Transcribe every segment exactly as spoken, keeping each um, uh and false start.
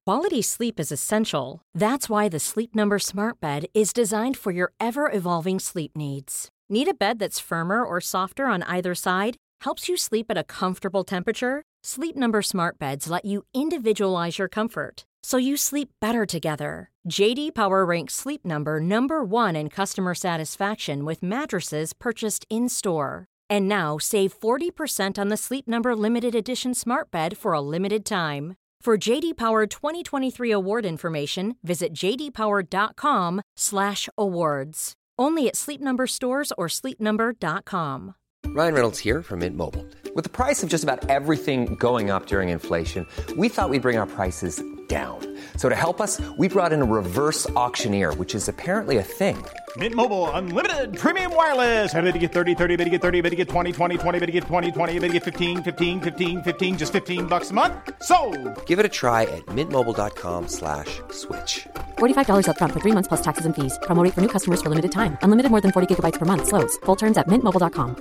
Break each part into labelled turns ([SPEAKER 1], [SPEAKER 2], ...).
[SPEAKER 1] Quality sleep is essential. That's why the Sleep Number Smart Bed is designed for your ever-evolving sleep needs. Need a bed that's firmer or softer on either side? Helps you sleep at a comfortable temperature? Sleep Number Smart Beds let you individualize your comfort, so you sleep better together. J D Power ranks Sleep Number number one in customer satisfaction with mattresses purchased in-store. And now, save forty percent on the Sleep Number Limited Edition Smart Bed for a limited time. For J D Power twenty twenty-three award information, visit j d power dot com slash awards. Only at Sleep Number stores or sleep number dot com.
[SPEAKER 2] Ryan Reynolds here from Mint Mobile. With the price of just about everything going up during inflation, we thought we'd bring our prices down. So to help us, we brought in a reverse auctioneer, which is apparently a thing.
[SPEAKER 3] Mint Mobile Unlimited Premium Wireless. How to get thirty, thirty, how to get thirty, how to get twenty, twenty, twenty, how to get twenty, twenty, how to get fifteen, fifteen, fifteen, fifteen, just fifteen bucks a month? Sold!
[SPEAKER 2] Give it a try at mintmobile.com slash switch.
[SPEAKER 4] forty-five dollars up front for three months plus taxes and fees. Promo rate for new customers for limited time. Unlimited more than forty gigabytes per month. Slows full terms at mint mobile dot com.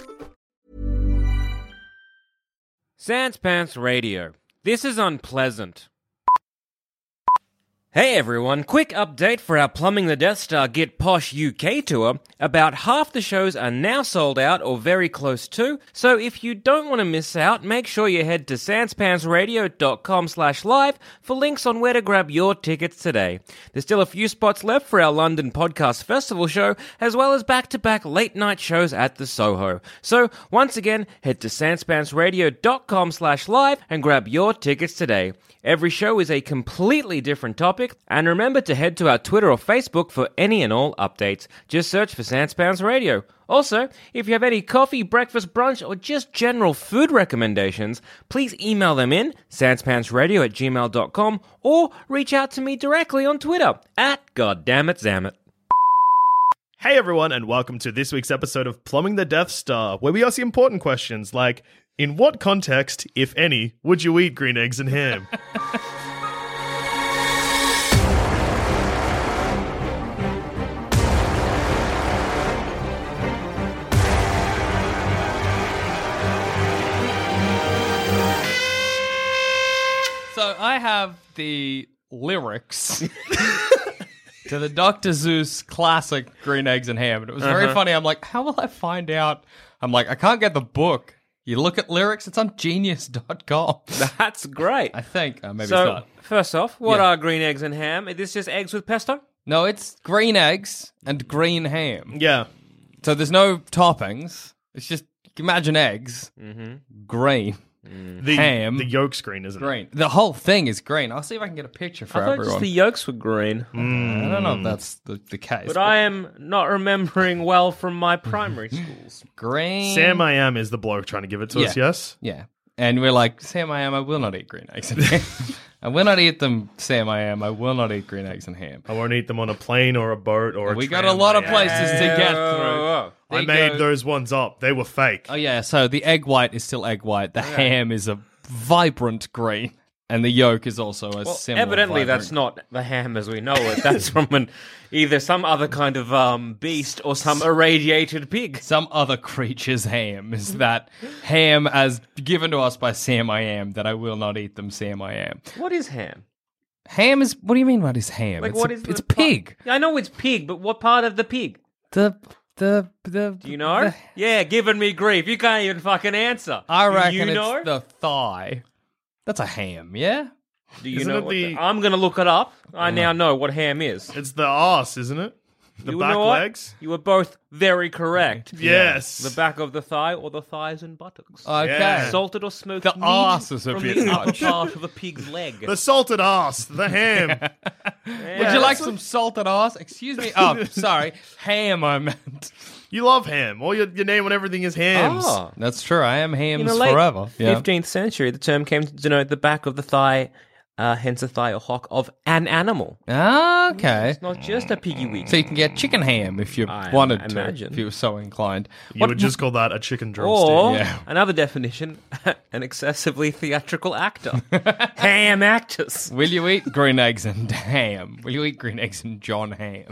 [SPEAKER 5] Sans Pants Radio. This is unpleasant. Hey everyone, quick update for our Plumbing the Death Star Get Posh U K tour. About half the shows are now sold out or very close to, so if you don't want to miss out, make sure you head to sanspantsradio.com slash live for links on where to grab your tickets today. There's still a few spots left for our London Podcast Festival show, as well as back-to-back late-night shows at the Soho. So, once again, head to sanspantsradio.com slash live and grab your tickets today. Every show is a completely different topic, and remember to head to our Twitter or Facebook for any and all updates. Just search for Sans Pants Radio. Also, if you have any coffee, breakfast, brunch, or just general food recommendations, please email them in, sanspantsradio at gmail dot com, or reach out to me directly on Twitter, at goddammit
[SPEAKER 3] Hey everyone, and welcome to this week's episode of Plumbing the Death Star, where we ask important questions like, in what context, if any, would you eat green eggs and ham?
[SPEAKER 6] So I have the lyrics to the Doctor Zeus classic Green Eggs and Ham. And it was very
[SPEAKER 5] Uh-huh.
[SPEAKER 6] funny. I'm like, how will I find out? I'm like, I can't get the book. You look at lyrics, it's on genius dot com.
[SPEAKER 5] That's great.
[SPEAKER 6] I think. Uh, maybe
[SPEAKER 5] so,
[SPEAKER 6] it's not.
[SPEAKER 5] first off, what
[SPEAKER 6] Yeah.
[SPEAKER 5] are green eggs and ham? Is this just eggs with pesto?
[SPEAKER 6] No, it's green eggs and green ham.
[SPEAKER 3] Yeah.
[SPEAKER 6] So there's no toppings. It's just, imagine eggs,
[SPEAKER 5] Mm-hmm.
[SPEAKER 6] green,
[SPEAKER 3] The,
[SPEAKER 6] ham,
[SPEAKER 3] the yolk screen, isn't
[SPEAKER 6] green. The whole thing is green. I'll see if I can get a picture for
[SPEAKER 5] I thought
[SPEAKER 6] everyone.
[SPEAKER 5] just the yolks were green.
[SPEAKER 3] it? Mm.
[SPEAKER 6] I don't know if that's the, the case.
[SPEAKER 5] But I am not remembering well from my primary schools.
[SPEAKER 6] green.
[SPEAKER 3] Sam I Am is the bloke trying to give it to
[SPEAKER 6] Yeah.
[SPEAKER 3] us, yes?
[SPEAKER 6] Yeah. And we're like, Sam, I am, I will not eat green eggs and ham. I will not eat them, Sam, I am, I will not eat green eggs and ham.
[SPEAKER 3] I won't eat them on a plane or a boat or a
[SPEAKER 6] We got
[SPEAKER 3] tram,
[SPEAKER 6] a lot of
[SPEAKER 3] I am.
[SPEAKER 6] places to get
[SPEAKER 5] Whoa,
[SPEAKER 6] through.
[SPEAKER 5] whoa.
[SPEAKER 3] I
[SPEAKER 6] They
[SPEAKER 3] made
[SPEAKER 6] go-
[SPEAKER 3] those ones up. They were fake.
[SPEAKER 6] Oh, yeah, so the egg white is still egg white. The ham is a vibrant green. And the yolk is also a
[SPEAKER 5] Well,
[SPEAKER 6] similar
[SPEAKER 5] evidently
[SPEAKER 6] vibrant-
[SPEAKER 5] that's not the ham as we know it. That's from an, either some other kind of um, beast or some irradiated pig.
[SPEAKER 6] Some other creature's ham is that ham as given to us by Sam I am, that I will not eat them, Sam I am.
[SPEAKER 5] What is ham?
[SPEAKER 6] Ham is, what do you mean what is ham?
[SPEAKER 5] Like
[SPEAKER 6] it's
[SPEAKER 5] what
[SPEAKER 6] a,
[SPEAKER 5] is
[SPEAKER 6] it's
[SPEAKER 5] the part-
[SPEAKER 6] pig.
[SPEAKER 5] I know it's pig, but what part of the pig?
[SPEAKER 6] The, the, the.
[SPEAKER 5] Do you know? Yeah, giving me grief. You can't even fucking answer.
[SPEAKER 6] I
[SPEAKER 5] Do
[SPEAKER 6] reckon
[SPEAKER 5] you
[SPEAKER 6] it's
[SPEAKER 5] know?
[SPEAKER 6] the thigh. That's a ham, yeah?
[SPEAKER 5] Do you
[SPEAKER 3] Isn't
[SPEAKER 5] know
[SPEAKER 3] it
[SPEAKER 5] what
[SPEAKER 3] the-
[SPEAKER 5] the... I'm going to look it up. I now know what ham is.
[SPEAKER 3] It's the arse, isn't it? The
[SPEAKER 5] You
[SPEAKER 3] back
[SPEAKER 5] know what?
[SPEAKER 3] legs?
[SPEAKER 5] You were both very correct.
[SPEAKER 3] Yes.
[SPEAKER 5] The back of the thigh or the thighs and buttocks.
[SPEAKER 6] Okay.
[SPEAKER 3] Yeah.
[SPEAKER 5] Salted or smoked
[SPEAKER 6] The
[SPEAKER 5] meat
[SPEAKER 6] arse is a
[SPEAKER 5] from
[SPEAKER 6] bit
[SPEAKER 5] the upper
[SPEAKER 6] much.
[SPEAKER 5] part of a pig's leg.
[SPEAKER 3] The salted arse, the ham.
[SPEAKER 6] Would you like some salted ass? Excuse me. Oh, sorry. Ham, I meant.
[SPEAKER 3] You love ham. All your, your name on everything is hams.
[SPEAKER 5] Ah.
[SPEAKER 6] That's true. I am
[SPEAKER 5] In
[SPEAKER 6] hams
[SPEAKER 5] the late
[SPEAKER 6] forever. Yeah.
[SPEAKER 5] fifteenth century, the term came to denote the back of the thigh, uh, hence a thigh or hock of an animal.
[SPEAKER 6] Ah, okay.
[SPEAKER 5] It's not just a piggy wig.
[SPEAKER 6] So you can get chicken ham if you
[SPEAKER 5] I
[SPEAKER 6] wanted to,
[SPEAKER 5] imagine.
[SPEAKER 6] if you were so inclined.
[SPEAKER 3] You would just call that a chicken drumstick.
[SPEAKER 5] Or,
[SPEAKER 6] Yeah.
[SPEAKER 5] another definition, an excessively theatrical actor. Ham actors.
[SPEAKER 6] Will you eat green eggs and ham? Will you eat green eggs and John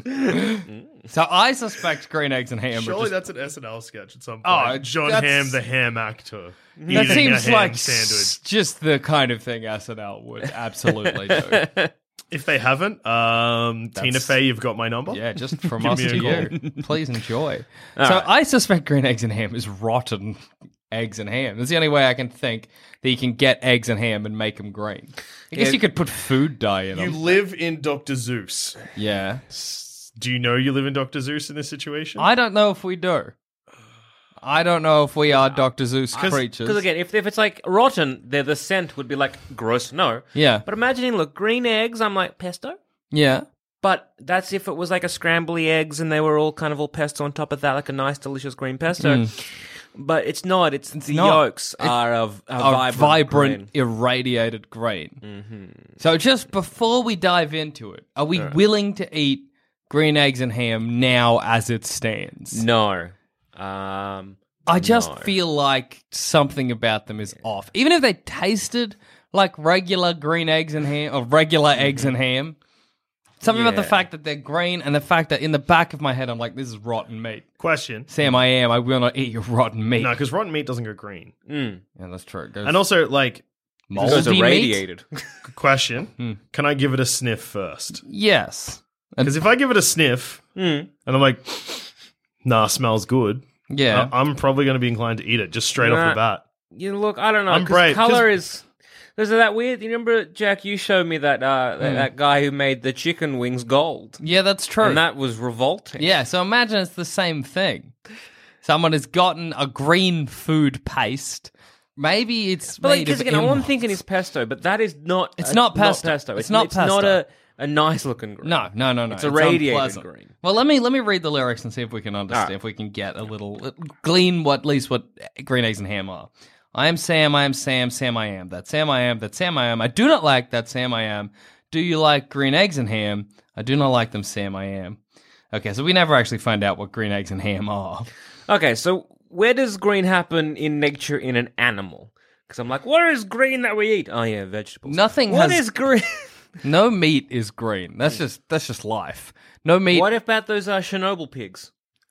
[SPEAKER 6] Ham? So I suspect green eggs and ham are
[SPEAKER 3] Surely
[SPEAKER 6] just...
[SPEAKER 3] that's an S N L sketch at some point.
[SPEAKER 6] Oh,
[SPEAKER 3] John
[SPEAKER 6] that's-
[SPEAKER 3] Ham, the ham actor.
[SPEAKER 6] That
[SPEAKER 3] eating
[SPEAKER 6] seems
[SPEAKER 3] a ham
[SPEAKER 6] like
[SPEAKER 3] sandwich.
[SPEAKER 6] s- just the kind of thing S N L would absolutely do.
[SPEAKER 3] If they haven't, um, Tina Fey, you've got my number.
[SPEAKER 6] Yeah, just from
[SPEAKER 3] Give
[SPEAKER 6] us
[SPEAKER 3] me a
[SPEAKER 6] to
[SPEAKER 3] call.
[SPEAKER 6] you. Please enjoy.
[SPEAKER 5] All
[SPEAKER 6] so
[SPEAKER 5] right.
[SPEAKER 6] I suspect green eggs and ham is rotten eggs and ham. That's the only way I can think that you can get eggs and ham and make them green. I guess
[SPEAKER 5] Yeah.
[SPEAKER 6] you could put food dye in
[SPEAKER 3] You
[SPEAKER 6] them.
[SPEAKER 3] live in Doctor Zeus.
[SPEAKER 6] Yeah.
[SPEAKER 3] Do you know you live in Doctor Zeus in this situation?
[SPEAKER 6] I don't know if we do. I don't know if we are Doctor Zeus creatures.
[SPEAKER 5] Because again, if, if it's like rotten, the the scent would be like gross. No.
[SPEAKER 6] Yeah.
[SPEAKER 5] But imagining, look, green eggs. I'm like pesto.
[SPEAKER 6] Yeah.
[SPEAKER 5] But that's if it was like a scrambly eggs and they were all kind of all pesto on top of that, like a nice, delicious green pesto. But it's not. It's, the
[SPEAKER 6] not.
[SPEAKER 5] yolks are of a
[SPEAKER 6] A
[SPEAKER 5] vibrant,
[SPEAKER 6] vibrant,
[SPEAKER 5] green.
[SPEAKER 6] irradiated green. So just before we dive into it, are we willing to eat green eggs and ham now as it stands?
[SPEAKER 5] No. Um,
[SPEAKER 6] I just
[SPEAKER 5] no.
[SPEAKER 6] feel like something about them is off. Even if they tasted like regular green eggs and ham, or regular eggs and ham, something about the
[SPEAKER 5] Yeah.
[SPEAKER 6] fact that they're green and the fact that in the back of my head I'm like, this is rotten meat.
[SPEAKER 3] Question.
[SPEAKER 6] Sam, I am. I will not eat your rotten meat.
[SPEAKER 3] No, because rotten meat doesn't go green.
[SPEAKER 5] Mm.
[SPEAKER 6] Yeah, that's true. It goes
[SPEAKER 3] And also, like,
[SPEAKER 5] It goes
[SPEAKER 6] moldy meat?
[SPEAKER 5] irradiated.
[SPEAKER 3] question: Can I give it a sniff first?
[SPEAKER 6] Yes.
[SPEAKER 3] Because if I give it a sniff and I'm like, nah, smells good,
[SPEAKER 6] Yeah.
[SPEAKER 3] I- I'm probably going to be inclined to eat it just straight off
[SPEAKER 5] Nah.
[SPEAKER 3] the bat.
[SPEAKER 5] You look, I don't know.
[SPEAKER 3] I'm
[SPEAKER 5] 'cause
[SPEAKER 3] brave, 'cause-
[SPEAKER 5] Color is. There's that weird. You remember, Jack? You showed me that uh, that, that guy who made the chicken wings gold,
[SPEAKER 6] yeah, that's true.
[SPEAKER 5] and that was revolting.
[SPEAKER 6] Yeah, so imagine it's the same thing. Someone has gotten a green food paste. Maybe it's
[SPEAKER 5] but like,
[SPEAKER 6] made
[SPEAKER 5] because
[SPEAKER 6] of
[SPEAKER 5] again, all I'm
[SPEAKER 6] emeralds.
[SPEAKER 5] thinking is pesto, but that is not.
[SPEAKER 6] It's
[SPEAKER 5] uh,
[SPEAKER 6] not pesto.
[SPEAKER 5] pesto.
[SPEAKER 6] It's
[SPEAKER 5] It's,
[SPEAKER 6] not
[SPEAKER 5] it's not
[SPEAKER 6] pesto.
[SPEAKER 5] a, a nice looking green.
[SPEAKER 6] No, no, no, no.
[SPEAKER 5] It's a radiated
[SPEAKER 6] unpleasant.
[SPEAKER 5] green.
[SPEAKER 6] Well, let me let me read the lyrics and see if we can understand,
[SPEAKER 5] Alright.
[SPEAKER 6] if we can get a little glean what at least what green eggs and ham are. I am Sam, I am Sam, Sam I am. That Sam I am, that Sam I am. I do not like that Sam I am. Do you like green eggs and ham? I do not like them, Sam I am. Okay, so we never actually find out what green eggs and ham are.
[SPEAKER 5] Okay, so where does green happen in nature in an animal? Because I'm like, what is green that we eat? Oh yeah, vegetables.
[SPEAKER 6] Nothing
[SPEAKER 5] What
[SPEAKER 6] has
[SPEAKER 5] is green?
[SPEAKER 6] no meat is green. That's just that's just life. No meat.
[SPEAKER 5] What about those uh, Chernobyl pigs?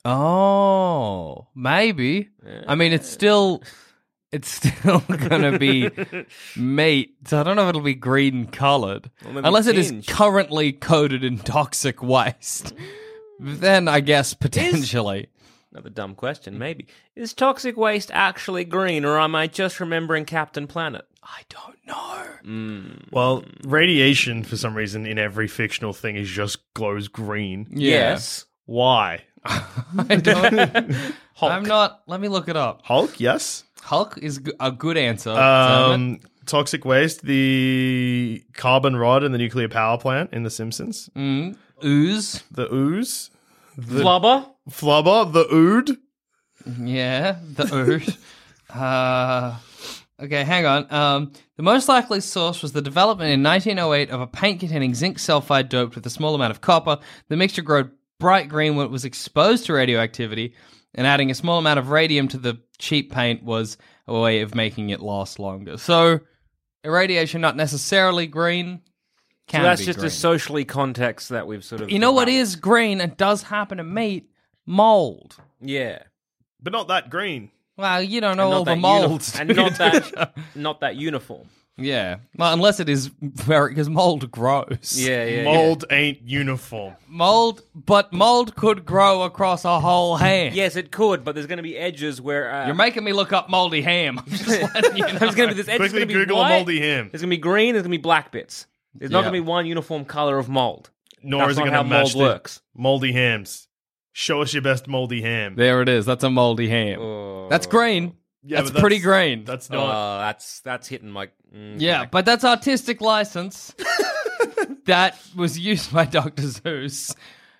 [SPEAKER 6] Oh, maybe. I mean, it's still, it's still gonna be meat. So I don't know if it'll be green colored,
[SPEAKER 5] maybe
[SPEAKER 6] unless it is
[SPEAKER 5] tinged.
[SPEAKER 6] currently coated in toxic waste. Then I guess potentially.
[SPEAKER 5] Another dumb question, maybe. Is toxic waste actually green, or am I just remembering Captain Planet?
[SPEAKER 6] I don't know.
[SPEAKER 3] Well, radiation, for some reason, in every fictional thing is just glows green.
[SPEAKER 6] Yeah.
[SPEAKER 5] Yes.
[SPEAKER 3] Why?
[SPEAKER 6] I don't. I'm not. Let me look it up.
[SPEAKER 3] Hulk, yes.
[SPEAKER 6] Hulk is g- a good answer. Damn it.
[SPEAKER 3] Um, toxic waste, the carbon rod in the nuclear power plant in The Simpsons,
[SPEAKER 6] Mm. Ooze.
[SPEAKER 3] the ooze, the
[SPEAKER 5] Flubber?
[SPEAKER 3] flubber, the ood.
[SPEAKER 6] Yeah, the ooze. uh, okay, hang on. Um, the most likely source was the development in nineteen oh eight of a paint containing zinc sulfide doped with a small amount of copper. The mixture glowed bright green when it was exposed to radioactivity, and adding a small amount of radium to the cheap paint was a way of making it last longer. So, irradiation not necessarily green. Can
[SPEAKER 5] So that's
[SPEAKER 6] be
[SPEAKER 5] just
[SPEAKER 6] green.
[SPEAKER 5] a socially context that we've sort of.
[SPEAKER 6] You know what
[SPEAKER 5] developed.
[SPEAKER 6] is green and does happen to meat? Mold.
[SPEAKER 5] Yeah.
[SPEAKER 3] But not that green.
[SPEAKER 6] Well, you don't know
[SPEAKER 5] And
[SPEAKER 6] all
[SPEAKER 5] not
[SPEAKER 6] the
[SPEAKER 5] that uni-
[SPEAKER 6] molds.
[SPEAKER 5] and not that, not that uniform.
[SPEAKER 6] Yeah. Well, unless it is very, because mold grows.
[SPEAKER 5] Yeah, yeah.
[SPEAKER 3] Mold ain't uniform.
[SPEAKER 6] Mold, but mold could grow across a whole hand.
[SPEAKER 5] Yeah. Yes, it could, but there's going to be edges where uh,
[SPEAKER 6] You're making me look up moldy ham. I'm just letting you know.
[SPEAKER 5] there's going to be this edge.
[SPEAKER 3] Quickly
[SPEAKER 5] It's gonna be
[SPEAKER 3] Google
[SPEAKER 5] white,
[SPEAKER 3] moldy ham.
[SPEAKER 5] There's going to be green. There's going to be black bits. There's not
[SPEAKER 6] Yeah.
[SPEAKER 5] going to be one uniform color of mold.
[SPEAKER 3] Nor
[SPEAKER 5] That's
[SPEAKER 3] is it
[SPEAKER 5] not
[SPEAKER 3] going
[SPEAKER 5] how
[SPEAKER 3] to
[SPEAKER 5] mold
[SPEAKER 3] match the
[SPEAKER 5] works.
[SPEAKER 3] moldy hams. Show us your best moldy ham.
[SPEAKER 6] There it is. That's a moldy ham.
[SPEAKER 5] Oh.
[SPEAKER 6] That's green.
[SPEAKER 3] Yeah,
[SPEAKER 6] that's
[SPEAKER 3] but
[SPEAKER 6] pretty green.
[SPEAKER 3] That's
[SPEAKER 5] Oh,
[SPEAKER 3] not.
[SPEAKER 5] that's that's hitting my. mm,
[SPEAKER 6] Yeah,
[SPEAKER 5] okay.
[SPEAKER 6] but that's artistic license that was used by Doctor Zeus,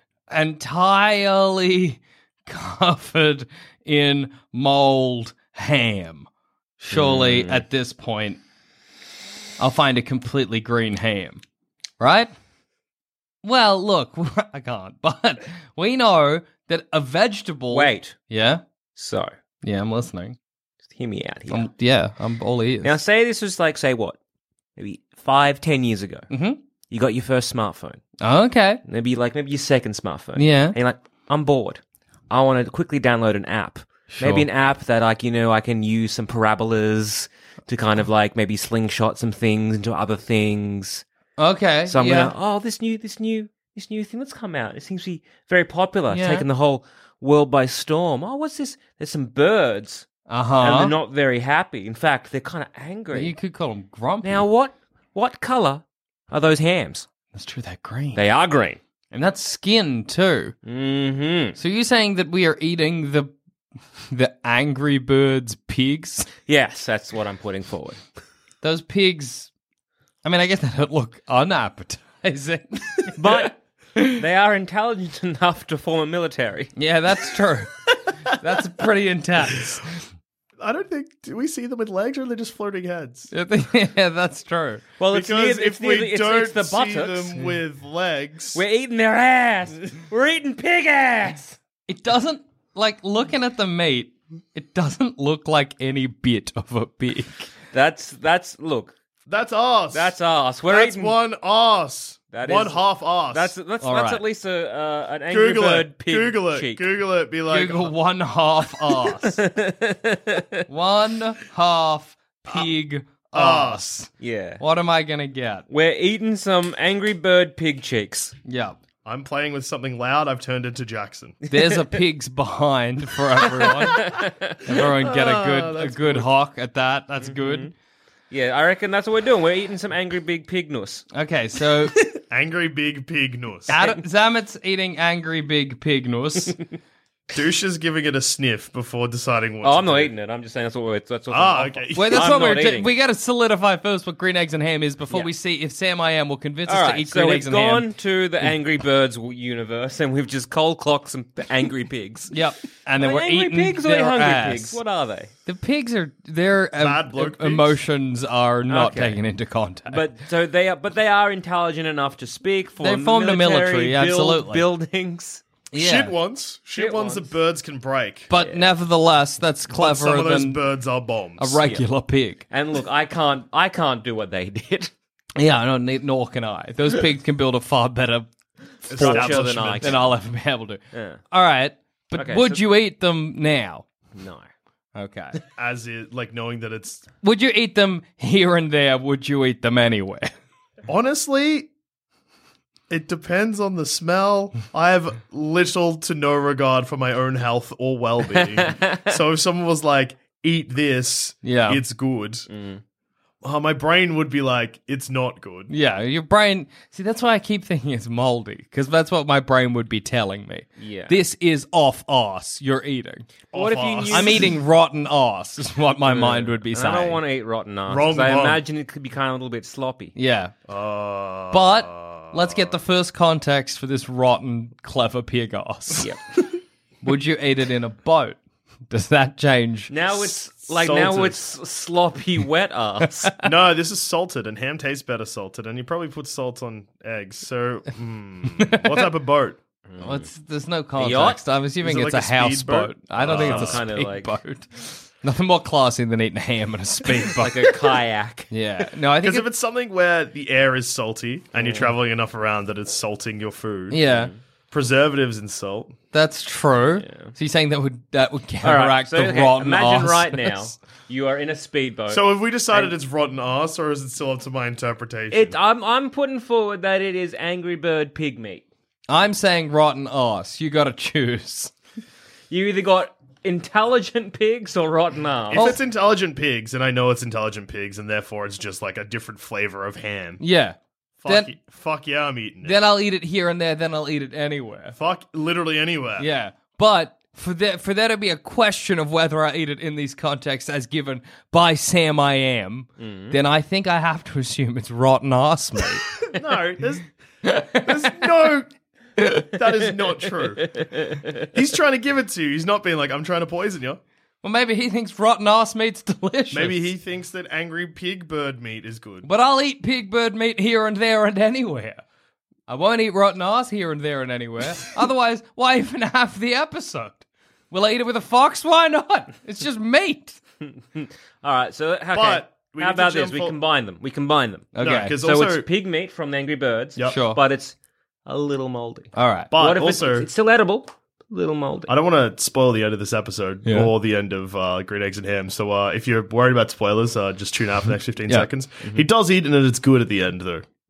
[SPEAKER 6] entirely covered in mold ham. Surely, at this point, I'll find a completely green ham, right? Well, look, I can't, but we know that a vegetable.
[SPEAKER 5] Wait.
[SPEAKER 6] Yeah,
[SPEAKER 5] So,
[SPEAKER 6] yeah, I'm listening.
[SPEAKER 5] just hear me out here.
[SPEAKER 6] Um, yeah, I'm all ears.
[SPEAKER 5] Now, say this was like, say what? Maybe five, ten years ago.
[SPEAKER 6] Mhm.
[SPEAKER 5] You got your first smartphone.
[SPEAKER 6] Okay.
[SPEAKER 5] Maybe like maybe your second smartphone.
[SPEAKER 6] Yeah.
[SPEAKER 5] And you're like, I'm bored. I want to quickly download an app.
[SPEAKER 6] Sure.
[SPEAKER 5] Maybe an app that like, you know, I can use some parabolas to kind of like maybe slingshot some things into other things.
[SPEAKER 6] Okay.
[SPEAKER 5] So I'm
[SPEAKER 6] yeah.
[SPEAKER 5] gonna, oh, this new, this new, this new thing that's come out. It seems to be very popular,
[SPEAKER 6] Yeah.
[SPEAKER 5] taking the whole world by storm. Oh, what's this? There's some birds,
[SPEAKER 6] Uh-huh.
[SPEAKER 5] and they're not very happy. In fact, they're kind of angry.
[SPEAKER 6] You could call them grumpy.
[SPEAKER 5] Now, what, what color are those hams?
[SPEAKER 6] That's true, they're green.
[SPEAKER 5] They are green.
[SPEAKER 6] And that's skin, too.
[SPEAKER 5] Mm-hmm.
[SPEAKER 6] So you're saying that we are eating the the Angry Birds pigs?
[SPEAKER 5] Yes, that's what I'm putting forward.
[SPEAKER 6] Those pigs, I mean, I guess they don't look unappetizing.
[SPEAKER 5] But they are intelligent enough to form a military.
[SPEAKER 6] Yeah, that's true. That's pretty intense.
[SPEAKER 3] I don't think. Do we see them with legs, or are they just floating heads?
[SPEAKER 6] Yeah, that's true.
[SPEAKER 5] Well, it's
[SPEAKER 3] Because
[SPEAKER 5] near,
[SPEAKER 3] if
[SPEAKER 5] it's near
[SPEAKER 3] we
[SPEAKER 5] the, it's,
[SPEAKER 3] don't
[SPEAKER 5] it's the
[SPEAKER 3] see
[SPEAKER 5] buttocks.
[SPEAKER 3] them with legs,
[SPEAKER 5] We're eating their ass. We're eating pig ass.
[SPEAKER 6] It doesn't, like, looking at the meat, it doesn't look like any bit of a pig.
[SPEAKER 5] That's that's look.
[SPEAKER 3] that's us.
[SPEAKER 5] That's us. We're
[SPEAKER 3] That's
[SPEAKER 5] eating
[SPEAKER 3] one ass.
[SPEAKER 5] That
[SPEAKER 3] one
[SPEAKER 5] is-
[SPEAKER 3] half ass.
[SPEAKER 5] That's that's
[SPEAKER 6] All
[SPEAKER 5] that's
[SPEAKER 6] right.
[SPEAKER 5] at least a uh, an angry
[SPEAKER 3] Google
[SPEAKER 5] bird
[SPEAKER 3] it.
[SPEAKER 5] pig
[SPEAKER 3] Google it.
[SPEAKER 5] cheek.
[SPEAKER 3] Google it. Be like,
[SPEAKER 6] Google one half ass. One half pig ass.
[SPEAKER 5] Yeah,
[SPEAKER 6] What am I gonna get?
[SPEAKER 5] we're eating some angry bird pig cheeks.
[SPEAKER 6] Yeah.
[SPEAKER 3] I'm playing with something loud. I've turned into Jackson.
[SPEAKER 6] There's a pig's behind for everyone. Everyone get a
[SPEAKER 3] Ah,
[SPEAKER 6] good a
[SPEAKER 3] that's
[SPEAKER 6] good hock at that. That's
[SPEAKER 5] Mm-hmm.
[SPEAKER 6] good.
[SPEAKER 5] Yeah, I reckon that's what we're doing. We're eating some angry big pig nuss.
[SPEAKER 6] Okay, so
[SPEAKER 3] Angry big pig nuss.
[SPEAKER 6] Adam, Zamet's eating angry big pig nuss.
[SPEAKER 3] Douche is giving it a sniff before deciding what.
[SPEAKER 5] Oh,
[SPEAKER 3] to
[SPEAKER 5] I'm not
[SPEAKER 3] do.
[SPEAKER 5] eating it. I'm just saying that's what we're. That's what
[SPEAKER 3] Ah, okay.
[SPEAKER 6] Well, that's
[SPEAKER 5] I'm
[SPEAKER 6] what we're
[SPEAKER 5] not
[SPEAKER 6] doing.
[SPEAKER 5] eating.
[SPEAKER 6] We got to solidify first what green eggs and ham is before
[SPEAKER 5] Yeah.
[SPEAKER 6] we see if Sam I Am will convince
[SPEAKER 5] All
[SPEAKER 6] us to
[SPEAKER 5] right,
[SPEAKER 6] eat
[SPEAKER 5] so
[SPEAKER 6] green
[SPEAKER 5] we've
[SPEAKER 6] eggs and
[SPEAKER 5] gone
[SPEAKER 6] ham.
[SPEAKER 5] to the Angry Birds w- universe, and we've just cold clocked some angry pigs.
[SPEAKER 6] Yep, and then
[SPEAKER 5] Are
[SPEAKER 6] we're
[SPEAKER 5] they angry
[SPEAKER 6] eating
[SPEAKER 5] pigs or
[SPEAKER 6] their
[SPEAKER 5] hungry
[SPEAKER 6] ass.
[SPEAKER 5] pigs? What are they?
[SPEAKER 6] The pigs are their um,
[SPEAKER 3] Bad bloke pigs?
[SPEAKER 6] emotions are not
[SPEAKER 5] Okay.
[SPEAKER 6] taken into contact.
[SPEAKER 5] But so they are, but they are intelligent enough to speak. Form
[SPEAKER 6] They formed a military,
[SPEAKER 5] build
[SPEAKER 6] absolutely.
[SPEAKER 5] buildings.
[SPEAKER 6] yeah.
[SPEAKER 3] Shit ones. Shit,
[SPEAKER 5] Shit
[SPEAKER 3] ones,
[SPEAKER 5] ones.
[SPEAKER 3] that birds can break.
[SPEAKER 6] But nevertheless, that's
[SPEAKER 3] But some
[SPEAKER 6] cleverer
[SPEAKER 3] of those
[SPEAKER 6] than
[SPEAKER 3] birds are bombs.
[SPEAKER 6] a regular pig.
[SPEAKER 5] And look, I can't, I can't do what they did.
[SPEAKER 6] Yeah, no, ne- nor can I. Those pigs can build a far better
[SPEAKER 5] Structure than I
[SPEAKER 3] Establishment.
[SPEAKER 6] than I'll ever be able to.
[SPEAKER 5] Yeah.
[SPEAKER 6] All right, but
[SPEAKER 5] Okay,
[SPEAKER 6] would
[SPEAKER 5] so-
[SPEAKER 6] you eat them now?
[SPEAKER 5] No.
[SPEAKER 6] Okay.
[SPEAKER 3] As it, like knowing that it's
[SPEAKER 6] Would you eat them here and there? Would you eat them anywhere?
[SPEAKER 3] honestly, it depends on the smell. I have little to no regard for my own health or well-being. So if someone was like, "Eat this,"
[SPEAKER 6] Yeah.
[SPEAKER 3] it's good. Uh, my brain would be like, "It's not good."
[SPEAKER 6] Yeah, your brain. See, that's why I keep thinking it's moldy, because that's what my brain would be telling me.
[SPEAKER 5] Yeah.
[SPEAKER 6] This is off ass you're eating.
[SPEAKER 5] What if you
[SPEAKER 3] Off-ass.
[SPEAKER 5] knew-
[SPEAKER 6] I'm eating rotten ass, is what my mind would be
[SPEAKER 5] And
[SPEAKER 6] saying.
[SPEAKER 5] I don't want to eat rotten ass.
[SPEAKER 3] Wrong
[SPEAKER 5] 'cause I
[SPEAKER 3] one.
[SPEAKER 5] imagine it could be kind of a little bit sloppy.
[SPEAKER 6] Yeah.
[SPEAKER 3] Uh,
[SPEAKER 6] But let's get the first context for this rotten, clever pig ass.
[SPEAKER 5] Yep.
[SPEAKER 6] Would you eat it in a boat? Does that change?
[SPEAKER 5] Now it's like now
[SPEAKER 3] Salted.
[SPEAKER 5] it's sloppy wet ass.
[SPEAKER 3] no, this is salted, and ham tastes better salted, and you probably put salt on eggs. So, mm, what type of boat?
[SPEAKER 6] Well, it's, there's no
[SPEAKER 5] yacht?
[SPEAKER 6] context. I'm assuming
[SPEAKER 3] Is it
[SPEAKER 6] it's
[SPEAKER 3] like
[SPEAKER 6] a,
[SPEAKER 3] a
[SPEAKER 6] houseboat.
[SPEAKER 3] speedboat?
[SPEAKER 6] I don't think it's a
[SPEAKER 5] Some kind of,
[SPEAKER 6] speedboat.
[SPEAKER 5] like-
[SPEAKER 6] Nothing more classy than eating ham in a speedboat.
[SPEAKER 5] like a kayak.
[SPEAKER 6] yeah. No, I think
[SPEAKER 3] Because if
[SPEAKER 6] it,
[SPEAKER 3] it's something where the air is salty and you're traveling enough around that it's salting your food,
[SPEAKER 6] yeah.
[SPEAKER 3] preservatives in salt.
[SPEAKER 6] That's true. So you're saying that would that would
[SPEAKER 5] All right,
[SPEAKER 6] counteract
[SPEAKER 5] so
[SPEAKER 6] the
[SPEAKER 5] okay,
[SPEAKER 6] rotten
[SPEAKER 5] imagine
[SPEAKER 6] arse?
[SPEAKER 5] right now you are in a speedboat.
[SPEAKER 3] So have we decided
[SPEAKER 5] And-
[SPEAKER 3] it's rotten ass, or is it still up to my interpretation?
[SPEAKER 5] it, I'm I'm putting forward that it is Angry Bird pig meat.
[SPEAKER 6] I'm saying rotten arse. You got to choose.
[SPEAKER 5] You either got intelligent pigs or rotten ass.
[SPEAKER 3] if it's intelligent pigs, and I know it's intelligent pigs, and therefore it's just like a different flavor of ham.
[SPEAKER 6] Yeah.
[SPEAKER 3] Fuck,
[SPEAKER 6] Then-
[SPEAKER 3] y- fuck yeah, I'm eating it.
[SPEAKER 6] Then I'll eat it here and there. Then I'll eat it anywhere.
[SPEAKER 3] fuck literally anywhere.
[SPEAKER 6] Yeah. But for there, for there to be a question of whether I eat it in these contexts as given by Sam I Am, then I think I have to assume it's rotten ass meat.
[SPEAKER 3] No, there's, there's no. That is not true. He's trying to give it to you. He's not being like, I'm trying to poison you.
[SPEAKER 6] Well, maybe he thinks rotten ass meat's delicious.
[SPEAKER 3] Maybe he thinks that angry pig bird meat is good.
[SPEAKER 6] But I'll eat pig bird meat here and there and anywhere. I won't eat rotten ass here and there and anywhere. Otherwise, why even have the episode? Will I eat it with a fox? Why not? It's just meat.
[SPEAKER 5] All right, so okay.
[SPEAKER 3] But we
[SPEAKER 5] how
[SPEAKER 3] need to
[SPEAKER 5] about this?
[SPEAKER 3] jump
[SPEAKER 5] We
[SPEAKER 3] for-
[SPEAKER 5] combine them. We combine them.
[SPEAKER 6] Okay.
[SPEAKER 3] No, 'cause
[SPEAKER 5] So
[SPEAKER 3] also,
[SPEAKER 5] it's pig meat from the Angry Birds.
[SPEAKER 3] Yep.
[SPEAKER 6] Sure.
[SPEAKER 5] But it's a little moldy.
[SPEAKER 6] All right.
[SPEAKER 3] but
[SPEAKER 5] what if
[SPEAKER 3] also,
[SPEAKER 5] it's, it's still edible? A little moldy.
[SPEAKER 3] I don't want to spoil the end of this episode
[SPEAKER 6] Yeah.
[SPEAKER 3] or the end of uh, Green Eggs and Ham. So uh, if you're worried about spoilers, uh, just tune out for the next fifteen
[SPEAKER 6] Yeah.
[SPEAKER 3] seconds. He does eat, and it's good at the end, though.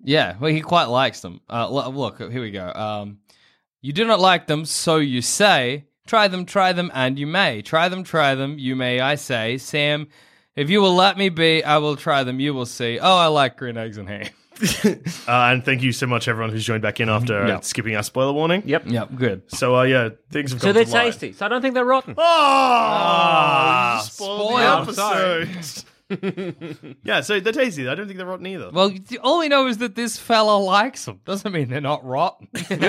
[SPEAKER 6] Yeah, well, he quite likes them. Uh, l- look, here we go. Um, you do not like them, so you say. Try them, try them, and you may. Try them, try them, you may, I say. Sam, if you will let me be, I will try them, you will see. Oh, I like green eggs and ham.
[SPEAKER 3] uh, and thank you so much, everyone who's joined back in after uh,
[SPEAKER 6] Yeah.
[SPEAKER 3] skipping our spoiler warning.
[SPEAKER 5] Yep.
[SPEAKER 6] Yep, good.
[SPEAKER 3] So, uh, yeah, things have
[SPEAKER 5] So
[SPEAKER 3] come
[SPEAKER 5] they're
[SPEAKER 3] to light.
[SPEAKER 5] tasty. So I don't think they're rotten.
[SPEAKER 3] Oh,
[SPEAKER 6] Ah,
[SPEAKER 3] you spoiled
[SPEAKER 6] spoiled.
[SPEAKER 3] the episode. Yeah, so they're tasty. I don't think they're rotten either.
[SPEAKER 6] Well, all we know is that this fella likes them. Doesn't mean they're not rotten.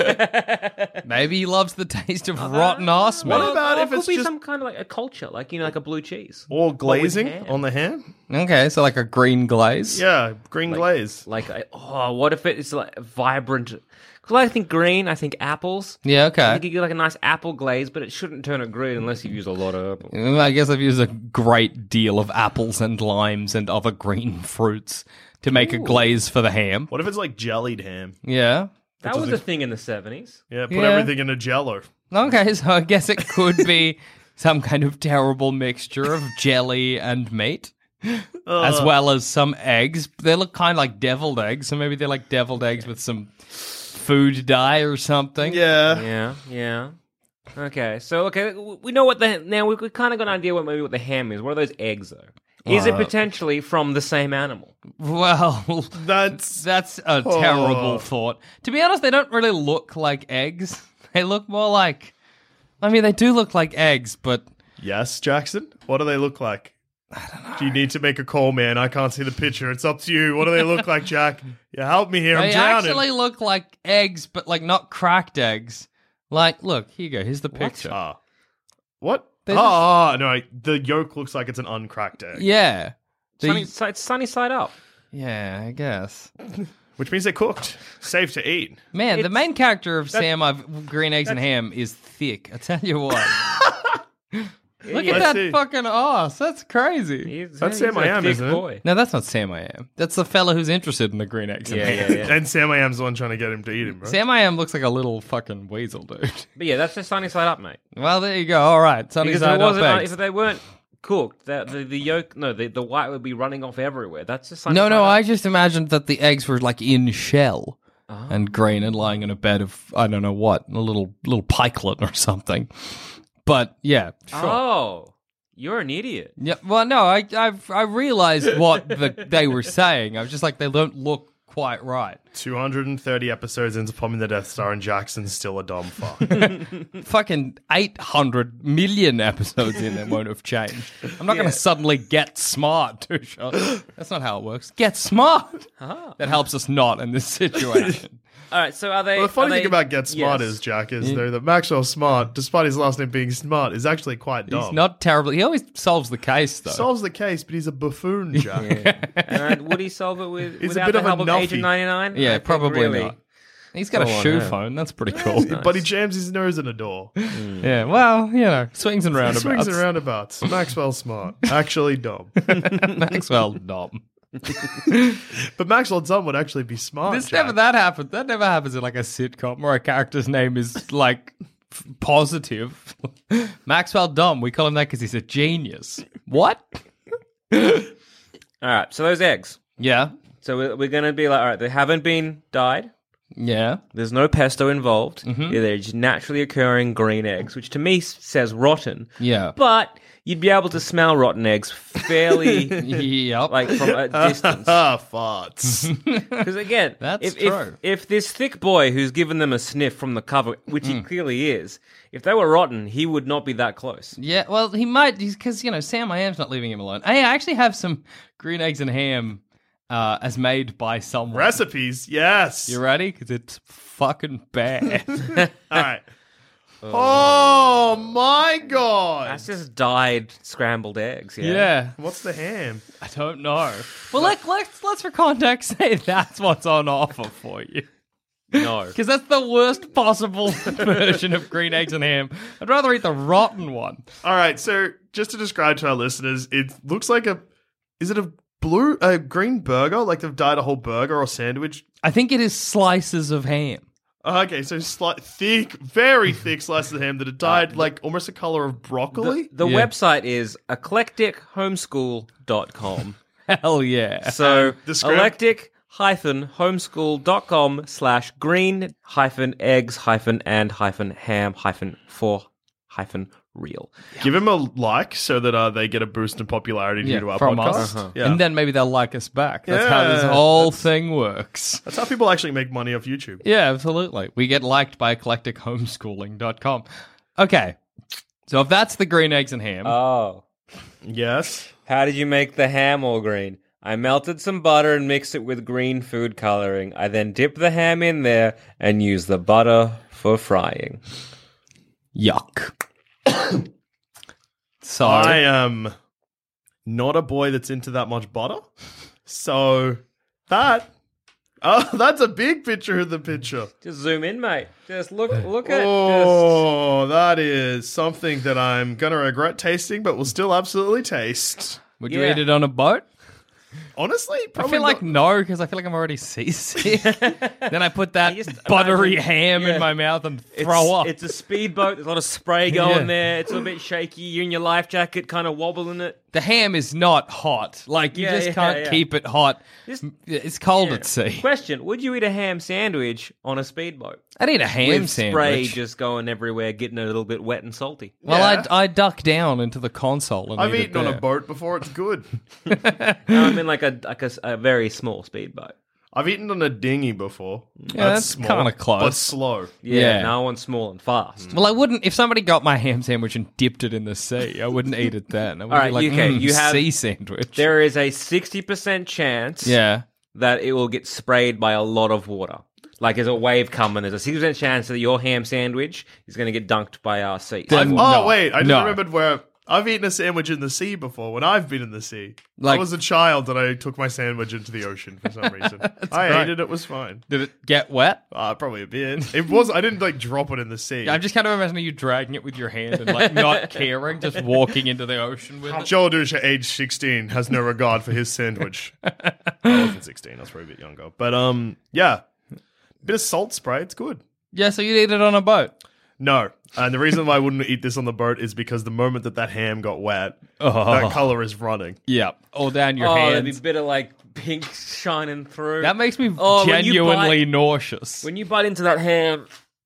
[SPEAKER 6] Maybe he loves the taste of rotten ass meat.
[SPEAKER 3] What about
[SPEAKER 5] Or
[SPEAKER 3] if
[SPEAKER 5] it could
[SPEAKER 3] it's
[SPEAKER 5] be
[SPEAKER 3] just-
[SPEAKER 5] some kind of like a culture, like you know, like a blue cheese,
[SPEAKER 3] or glazing
[SPEAKER 5] ham.
[SPEAKER 3] on the ham?
[SPEAKER 6] Okay, so like a green glaze.
[SPEAKER 3] Yeah, green glaze.
[SPEAKER 5] like a, oh, what if it's like vibrant? Because I think green, I think apples.
[SPEAKER 6] Yeah,
[SPEAKER 5] I
[SPEAKER 6] okay.
[SPEAKER 5] think you get like a nice apple glaze, but it shouldn't turn it green unless you use a lot of apples.
[SPEAKER 6] Mm, I guess I've used a great deal of apples and limes and other green fruits to make a glaze for the ham.
[SPEAKER 3] What if it's like jellied ham?
[SPEAKER 6] Yeah.
[SPEAKER 5] That was a thing in the seventies.
[SPEAKER 3] Yeah, put
[SPEAKER 6] Yeah.
[SPEAKER 3] everything in a jello.
[SPEAKER 6] Okay, so I guess it could be some kind of terrible mixture of jelly and meat. As well as some eggs. They look kind of like deviled eggs, so maybe they're like deviled eggs with some food dye or something.
[SPEAKER 3] Yeah.
[SPEAKER 5] Yeah, yeah. Okay, so okay, w- we know what the now we've kind of got an idea what maybe what the ham is. What are those eggs though? Is it potentially from the same animal?
[SPEAKER 6] Well,
[SPEAKER 3] That's
[SPEAKER 6] that's a terrible thought. To be honest, they don't really look like eggs. They look more like. I mean, they do look like eggs, but
[SPEAKER 3] yes, Jackson. What do they look like? I don't know. Do you need to make a call, man? I can't see the picture. It's up to you. What do they look like, Jack? Yeah, help me here. I'm
[SPEAKER 6] they
[SPEAKER 3] drowning.
[SPEAKER 6] actually look like eggs, but like not cracked eggs. Like, look, here you go. Here's the picture.
[SPEAKER 3] Ah. What?
[SPEAKER 6] They're
[SPEAKER 3] Oh, oh, no. The yolk looks like it's an uncracked egg.
[SPEAKER 6] Yeah. The-
[SPEAKER 5] Sunny, si- it's sunny side up.
[SPEAKER 6] yeah, I guess.
[SPEAKER 3] Which means they're cooked. Safe to eat.
[SPEAKER 6] Man, the
[SPEAKER 5] It's-
[SPEAKER 6] main character of Sam of Green Eggs and Ham is thick. I tell you what. Look at
[SPEAKER 3] Let's
[SPEAKER 6] that
[SPEAKER 3] see.
[SPEAKER 6] fucking ass. That's crazy.
[SPEAKER 5] He's,
[SPEAKER 3] That's
[SPEAKER 5] he's
[SPEAKER 3] Sam
[SPEAKER 5] a
[SPEAKER 3] I Am,
[SPEAKER 5] thick
[SPEAKER 3] isn't it?
[SPEAKER 5] boy.
[SPEAKER 6] No, that's not Sam I Am. That's the fella who's interested in the green eggs and
[SPEAKER 5] Yeah,
[SPEAKER 6] ham.
[SPEAKER 5] yeah, yeah.
[SPEAKER 3] And Sam I Am's the one trying to get him to eat him, bro.
[SPEAKER 6] Sam I Am looks like a little fucking weasel, dude.
[SPEAKER 5] But yeah, that's the sunny side up, mate.
[SPEAKER 6] Well, there you go. All right. Sunny
[SPEAKER 5] Because if,
[SPEAKER 6] side
[SPEAKER 5] it
[SPEAKER 6] up
[SPEAKER 5] wasn't, uh,
[SPEAKER 6] eggs.
[SPEAKER 5] if they weren't cooked, the, the the yolk, no, the, the white would be running off everywhere. That's just sunny
[SPEAKER 6] No,
[SPEAKER 5] side
[SPEAKER 6] no,
[SPEAKER 5] up.
[SPEAKER 6] I just imagined that the eggs were like in shell and green and lying in a bed of, I don't know what, a little little pikelet or something. But yeah, sure.
[SPEAKER 5] Oh, you're an idiot.
[SPEAKER 6] Yeah, well, no, I I've, I realized what the, they were saying. I was just like, they don't look quite right.
[SPEAKER 3] two hundred thirty episodes into Plumbing the Death Star, and Jackson's still a dumb fuck.
[SPEAKER 6] Fucking eight hundred million episodes in there won't have changed. I'm not going to suddenly get smart, Tusha. That's not how it works. Get smart. That helps us not in this situation.
[SPEAKER 5] All right, so are they?
[SPEAKER 3] Well, the funny
[SPEAKER 5] are
[SPEAKER 3] thing
[SPEAKER 5] they-
[SPEAKER 3] about Get Smart
[SPEAKER 5] yes.
[SPEAKER 3] is, Jack, is though that Maxwell Smart, despite his last name being Smart, is actually quite dumb.
[SPEAKER 6] He's not terrible. He always solves the case, though.
[SPEAKER 3] Solves the case, but he's a buffoon, Jack.
[SPEAKER 5] And uh, would he solve it with
[SPEAKER 3] He's a
[SPEAKER 5] without
[SPEAKER 3] bit
[SPEAKER 5] the
[SPEAKER 3] of a
[SPEAKER 5] help of
[SPEAKER 3] nuffy.
[SPEAKER 5] Agent ninety-nine?
[SPEAKER 6] yeah, probably not. He's got
[SPEAKER 5] Go
[SPEAKER 6] a
[SPEAKER 5] on,
[SPEAKER 6] shoe
[SPEAKER 5] yeah.
[SPEAKER 6] phone. That's pretty cool.
[SPEAKER 3] But he jams his nose in a door.
[SPEAKER 6] Yeah, well, you know, swings and roundabouts.
[SPEAKER 3] Swings and roundabouts. Maxwell Smart. Actually dumb.
[SPEAKER 6] Maxwell dumb.
[SPEAKER 3] But Maxwell Dumb would actually be smart,
[SPEAKER 6] This
[SPEAKER 3] Jack.
[SPEAKER 6] never that happens. That never happens in like a sitcom where a character's name is like f- positive. Maxwell Dumb. We call him that because he's a genius. What?
[SPEAKER 5] All right, so those eggs.
[SPEAKER 6] Yeah.
[SPEAKER 5] So we're, we're going to be like, all right, they haven't been dyed.
[SPEAKER 6] Yeah.
[SPEAKER 5] There's no pesto involved.
[SPEAKER 6] Mm-hmm.
[SPEAKER 5] Yeah, they're just naturally occurring green eggs, which to me s- says rotten.
[SPEAKER 6] Yeah.
[SPEAKER 5] But you'd be able to smell rotten eggs fairly,
[SPEAKER 6] Yep.
[SPEAKER 5] like from a distance.
[SPEAKER 3] Ah, farts.
[SPEAKER 5] Because again,
[SPEAKER 6] That's
[SPEAKER 5] if, if
[SPEAKER 6] true.
[SPEAKER 5] if this thick boy who's given them a sniff from the cover, which he clearly is, if they were rotten, he would not be that close.
[SPEAKER 6] Yeah, well, he might, because, you know, Sam I Am's not leaving him alone. Hey, I actually have some green eggs and ham uh, as made by someone.
[SPEAKER 3] Recipes, yes.
[SPEAKER 6] You ready? Because it's fucking bad.
[SPEAKER 3] All right. Oh, my God.
[SPEAKER 5] That's just dyed scrambled eggs. Yeah.
[SPEAKER 6] yeah.
[SPEAKER 3] What's the ham?
[SPEAKER 6] I don't know. Well, let, let's, let's for context say that's what's on offer for you.
[SPEAKER 5] No.
[SPEAKER 6] Because that's the worst possible version of green eggs and ham. I'd rather eat the rotten one.
[SPEAKER 3] All right, so just to describe to our listeners, it looks like a. Is it a blue, a green burger? Like they've dyed a whole burger or sandwich?
[SPEAKER 6] I think it is slices of ham.
[SPEAKER 3] Oh, okay, so sli- thick, very thick slices of ham that are dyed like almost the color of broccoli.
[SPEAKER 5] The
[SPEAKER 6] Yeah.
[SPEAKER 5] website is eclectic homeschool dot com.
[SPEAKER 6] Hell yeah.
[SPEAKER 5] So,
[SPEAKER 3] the scram-
[SPEAKER 5] eclectic hyphen homeschool dot com slash green hyphen eggs hyphen and hyphen ham hyphen for hyphen real.
[SPEAKER 3] Give him a like so that uh, they get a boost in popularity due
[SPEAKER 6] Yeah,
[SPEAKER 3] to our
[SPEAKER 6] from
[SPEAKER 3] podcast.
[SPEAKER 6] us.
[SPEAKER 3] Uh-huh. Yeah.
[SPEAKER 6] And then maybe they'll like us back. That's how this
[SPEAKER 3] Yeah,
[SPEAKER 6] whole thing works.
[SPEAKER 3] That's how people actually make money off YouTube.
[SPEAKER 6] Yeah, absolutely. We get liked by eclectic homeschooling dot com. Okay. So if that's the green eggs and ham,
[SPEAKER 5] Oh.
[SPEAKER 3] Yes.
[SPEAKER 5] How did you make the ham all green? I melted some butter and mixed it with green food coloring. I then dipped the ham in there and used the butter for frying.
[SPEAKER 6] yuck. So
[SPEAKER 3] I am not a boy that's into that much butter. So that oh, that's a big picture of the picture.
[SPEAKER 5] Just zoom in, mate. Just look look at just
[SPEAKER 3] Oh, that is something that I'm gonna regret tasting, but will still absolutely taste.
[SPEAKER 6] would you
[SPEAKER 5] Yeah.
[SPEAKER 6] eat it on a boat?
[SPEAKER 3] Honestly,
[SPEAKER 6] I
[SPEAKER 3] probably
[SPEAKER 6] feel like
[SPEAKER 3] not.
[SPEAKER 6] no, because I feel like I'm already seasick. Then I put that
[SPEAKER 5] I just
[SPEAKER 6] buttery
[SPEAKER 5] imagine-
[SPEAKER 6] ham
[SPEAKER 5] yeah.
[SPEAKER 6] in my mouth and
[SPEAKER 5] It's,
[SPEAKER 6] throw up.
[SPEAKER 5] it's a speedboat. There's a lot of spray going
[SPEAKER 6] Yeah.
[SPEAKER 5] there. It's a little bit shaky. You're in your life jacket, kind of wobbling it.
[SPEAKER 6] The ham is not hot. Like, you
[SPEAKER 5] Yeah,
[SPEAKER 6] just
[SPEAKER 5] yeah,
[SPEAKER 6] can't
[SPEAKER 5] yeah.
[SPEAKER 6] keep it hot.
[SPEAKER 5] Just-
[SPEAKER 6] It's cold
[SPEAKER 5] Yeah.
[SPEAKER 6] at sea.
[SPEAKER 5] Question: would you eat a ham sandwich on a speedboat?
[SPEAKER 6] I'd eat a ham
[SPEAKER 5] With
[SPEAKER 6] sandwich.
[SPEAKER 5] spray just going everywhere, getting a little bit wet and salty.
[SPEAKER 6] Well,
[SPEAKER 3] Yeah.
[SPEAKER 6] I'd, I'd duck down into the console and
[SPEAKER 3] I've
[SPEAKER 6] eat it
[SPEAKER 3] eaten on a
[SPEAKER 6] there.
[SPEAKER 3] boat before. It's good.
[SPEAKER 5] No, I mean like a like a, s- a very small speedboat.
[SPEAKER 3] I've eaten on a dinghy before.
[SPEAKER 6] Yeah, that's
[SPEAKER 3] small,
[SPEAKER 6] kinda close.
[SPEAKER 3] but slow.
[SPEAKER 5] Yeah,
[SPEAKER 6] Yeah.
[SPEAKER 5] no one's small and fast.
[SPEAKER 6] Well, I wouldn't. If somebody got my ham sandwich and dipped it in the sea, I wouldn't eat it then. I would
[SPEAKER 5] All right,
[SPEAKER 6] be like,
[SPEAKER 5] okay,
[SPEAKER 6] mm,
[SPEAKER 5] you have-
[SPEAKER 6] sea sandwich.
[SPEAKER 5] There is a sixty percent chance
[SPEAKER 6] yeah.
[SPEAKER 5] that it will get sprayed by a lot of water. Like there's a wave coming. There's a sixty percent chance that your ham sandwich is going to get dunked by our sea.
[SPEAKER 6] Then-
[SPEAKER 3] I've- oh
[SPEAKER 6] No.
[SPEAKER 3] wait, I just
[SPEAKER 6] No.
[SPEAKER 3] remembered where I've eaten a sandwich in the sea before. When I've been in the sea,
[SPEAKER 6] Like-
[SPEAKER 3] I was a child and I took my sandwich into the ocean for some reason. I
[SPEAKER 6] great.
[SPEAKER 3] ate it; it was fine.
[SPEAKER 6] Did it get wet?
[SPEAKER 3] Uh, probably a bit. It was. I didn't like drop it in the sea.
[SPEAKER 6] I'm just kind of imagining you dragging it with your hand and like not caring, just walking into the ocean with it.
[SPEAKER 3] Joel Dusha, age sixteen, has no regard for his sandwich. I wasn't sixteen. I was probably a bit younger. But um, yeah, bit of salt spray. It's good.
[SPEAKER 6] Yeah, so you'd eat it on a boat.
[SPEAKER 3] No, and the reason why I wouldn't eat this on the boat is because the moment that that ham got wet,
[SPEAKER 6] Oh.
[SPEAKER 3] that color is running.
[SPEAKER 6] Yeah, all down your
[SPEAKER 5] oh, there'd be
[SPEAKER 6] hands.
[SPEAKER 5] a bit of like pink shining through.
[SPEAKER 6] That makes me
[SPEAKER 5] Oh, when you
[SPEAKER 6] genuinely
[SPEAKER 5] bite-
[SPEAKER 6] nauseous.
[SPEAKER 5] When you bite into that ham,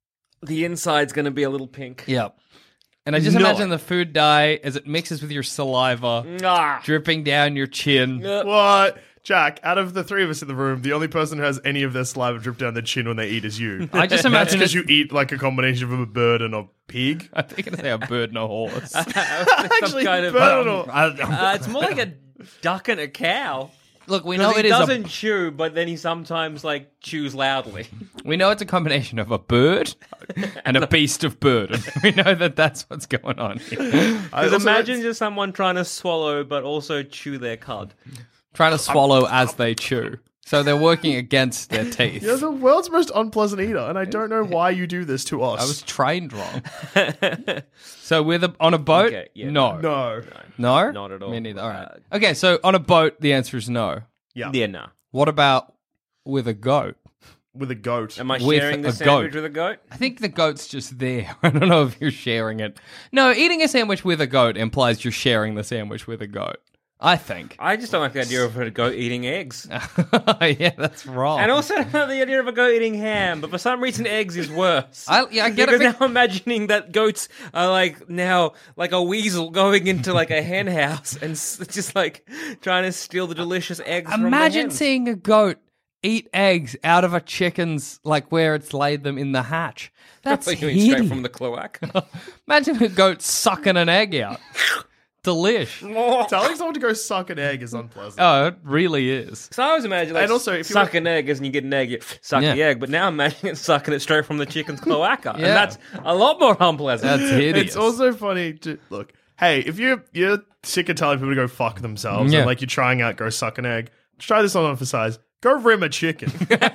[SPEAKER 5] the inside's going to be a little pink.
[SPEAKER 6] Yep. And I just
[SPEAKER 3] No.
[SPEAKER 6] imagine the food dye as it mixes with your saliva,
[SPEAKER 5] Ah.
[SPEAKER 6] dripping down your chin.
[SPEAKER 3] What? Jack, out of the three of us in the room, the only person who has any of their saliva drip down their chin when they eat is you.
[SPEAKER 6] I just
[SPEAKER 3] That's
[SPEAKER 6] imagine
[SPEAKER 3] because
[SPEAKER 6] it,
[SPEAKER 3] you eat like a combination of a bird and a pig.
[SPEAKER 6] I think it's say a bird and a horse.
[SPEAKER 3] Actually,
[SPEAKER 5] kind of,
[SPEAKER 3] bird and a-
[SPEAKER 5] Uh, it's more like a duck and a cow.
[SPEAKER 6] Look, we
[SPEAKER 5] 'Cause
[SPEAKER 6] know
[SPEAKER 5] he
[SPEAKER 6] it is
[SPEAKER 5] doesn't
[SPEAKER 6] a
[SPEAKER 5] chew, but then he sometimes like chews loudly.
[SPEAKER 6] we know it's a combination of a bird and a beast of burden. We know that that's what's going on here.
[SPEAKER 3] I
[SPEAKER 5] Because
[SPEAKER 3] also-
[SPEAKER 5] imagine just someone trying to swallow but also chew their cud.
[SPEAKER 6] Trying to swallow as they chew. So they're working against their teeth.
[SPEAKER 3] You're the world's most unpleasant eater, and I don't know why you do this to us.
[SPEAKER 6] I was trained wrong. So with a, on a boat?
[SPEAKER 5] Okay, yeah,
[SPEAKER 6] no.
[SPEAKER 3] no.
[SPEAKER 6] No?
[SPEAKER 5] Not at all.
[SPEAKER 6] Me neither. All right.
[SPEAKER 5] Uh,
[SPEAKER 6] Okay, so on a boat, the answer is no.
[SPEAKER 3] Yeah.
[SPEAKER 5] Yeah, no.
[SPEAKER 6] What about with a goat?
[SPEAKER 3] With a goat.
[SPEAKER 5] Am I
[SPEAKER 6] With
[SPEAKER 5] sharing the
[SPEAKER 6] a
[SPEAKER 5] sandwich
[SPEAKER 6] goat.
[SPEAKER 5] with a goat?
[SPEAKER 6] I think the goat's just there. I don't know if you're sharing it. No, eating a sandwich with a goat implies you're sharing the sandwich with a goat. I think.
[SPEAKER 5] I just don't like the idea of a goat eating eggs.
[SPEAKER 6] Yeah, that's wrong.
[SPEAKER 5] And also I don't like the idea of a goat eating ham, but for some reason eggs is worse.
[SPEAKER 6] I, yeah, I get
[SPEAKER 5] because
[SPEAKER 6] it.
[SPEAKER 5] now I'm imagining that goats are like now like a weasel going into like a hen house and s- just like trying to steal the delicious eggs from the
[SPEAKER 6] Imagine
[SPEAKER 5] hens.
[SPEAKER 6] seeing a goat eat eggs out of a chicken's, like where it's laid them in the hatch. That's
[SPEAKER 5] Like, you mean straight
[SPEAKER 6] hideous.
[SPEAKER 5] from the cloaca.
[SPEAKER 6] Imagine a goat sucking an egg out. Delish.
[SPEAKER 3] Telling someone to go suck an egg is unpleasant.
[SPEAKER 6] Oh, it really is.
[SPEAKER 5] So I always imagine like
[SPEAKER 3] And also, if you
[SPEAKER 5] suck
[SPEAKER 3] were-
[SPEAKER 5] an egg as and you get an egg, you suck
[SPEAKER 6] Yeah.
[SPEAKER 5] the egg. But now I'm imagining it sucking it straight from the chicken's cloaca, and
[SPEAKER 6] Yeah.
[SPEAKER 5] that's a lot more unpleasant.
[SPEAKER 6] That's hideous.
[SPEAKER 3] It's also funny to look. Hey, if you're you're sick of telling people to go fuck themselves
[SPEAKER 6] Yeah.
[SPEAKER 3] and like you're trying out go suck an egg, try this on for size. Go rim a chicken.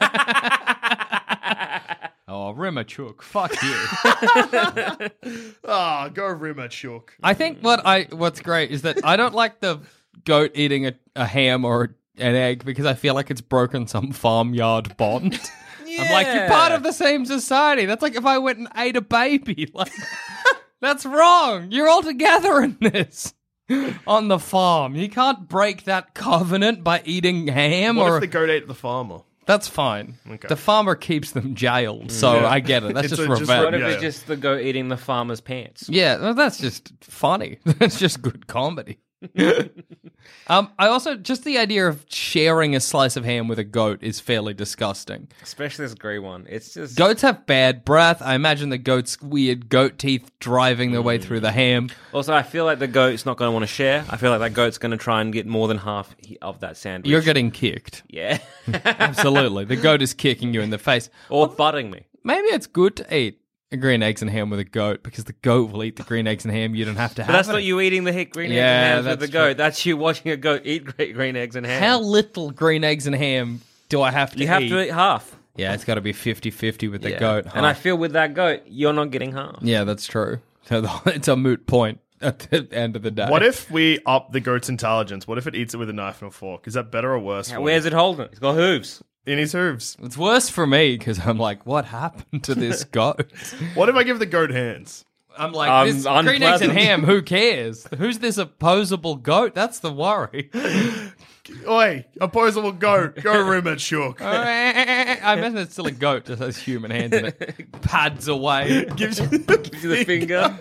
[SPEAKER 6] Oh, Rimachuk. Fuck you.
[SPEAKER 3] Ah, go rim a chook.
[SPEAKER 6] I think what I what's great is that I don't like the goat eating a, a ham or an egg because I feel like it's broken some farmyard bond. I'm like, you're part of the same society. That's like if I went and ate a baby. Like, that's wrong. You're all together in this. on the farm. You can't break that covenant by eating ham.
[SPEAKER 3] What
[SPEAKER 6] or
[SPEAKER 3] if the goat ate the farmer?
[SPEAKER 6] That's fine.
[SPEAKER 3] Okay.
[SPEAKER 6] The farmer keeps them jailed, so
[SPEAKER 3] Yeah.
[SPEAKER 6] I get it. That's
[SPEAKER 3] It's
[SPEAKER 6] just
[SPEAKER 3] a- just
[SPEAKER 6] revenge.
[SPEAKER 5] What if
[SPEAKER 3] Yeah,
[SPEAKER 5] it's
[SPEAKER 3] yeah.
[SPEAKER 5] just the goat eating the farmer's pants?
[SPEAKER 6] Yeah, well, that's just funny. That's just good comedy. um, I also just the idea of sharing a slice of ham with a goat is fairly disgusting.
[SPEAKER 5] Especially this grey one. It's just...
[SPEAKER 6] Goats have bad breath. I imagine the goat's weird goat teeth driving their way through the ham.
[SPEAKER 5] Also, I feel like the goat's not going to want to share. I feel like that goat's going to try and get more than half he- of that sandwich.
[SPEAKER 6] You're getting kicked.
[SPEAKER 5] Yeah.
[SPEAKER 6] Absolutely. The goat is kicking you in the face.
[SPEAKER 5] Or butting me.
[SPEAKER 6] Maybe it's good to eat a green eggs and ham with a goat because the goat will eat the green eggs and ham. You don't have to have
[SPEAKER 5] But that's
[SPEAKER 6] it.
[SPEAKER 5] not you eating the hit green
[SPEAKER 6] Yeah,
[SPEAKER 5] eggs and hams with
[SPEAKER 6] that's
[SPEAKER 5] the goat.
[SPEAKER 6] true.
[SPEAKER 5] That's you watching a goat eat great green eggs and ham.
[SPEAKER 6] How little green eggs and ham do I have to
[SPEAKER 5] You have
[SPEAKER 6] eat?
[SPEAKER 5] to eat half.
[SPEAKER 6] Yeah, it's got to be fifty-fifty with the
[SPEAKER 5] Yeah.
[SPEAKER 6] goat.
[SPEAKER 5] And I
[SPEAKER 6] Half.
[SPEAKER 5] feel with that goat, you're not getting half.
[SPEAKER 6] Yeah, that's true. So the- it's a moot point at the end of the day.
[SPEAKER 3] What if we up the goat's intelligence? What if it eats it with a knife and a fork? Is that better or worse?
[SPEAKER 5] Now,
[SPEAKER 3] for
[SPEAKER 5] where's
[SPEAKER 3] you?
[SPEAKER 5] it holding? It's got hooves.
[SPEAKER 3] In his hooves.
[SPEAKER 6] It's worse for me because I'm like, what happened to this goat?
[SPEAKER 3] What if I give the goat hands?
[SPEAKER 6] I'm like,
[SPEAKER 5] Um,
[SPEAKER 6] this green eggs and
[SPEAKER 5] unpleasant.
[SPEAKER 6] ham, who cares? Who's this opposable goat? That's the worry.
[SPEAKER 3] Oi, opposable goat. Go room at shook.
[SPEAKER 6] I imagine it's still a goat, just has human hands in it. Pads away.
[SPEAKER 3] Gives you
[SPEAKER 5] Gives you the finger.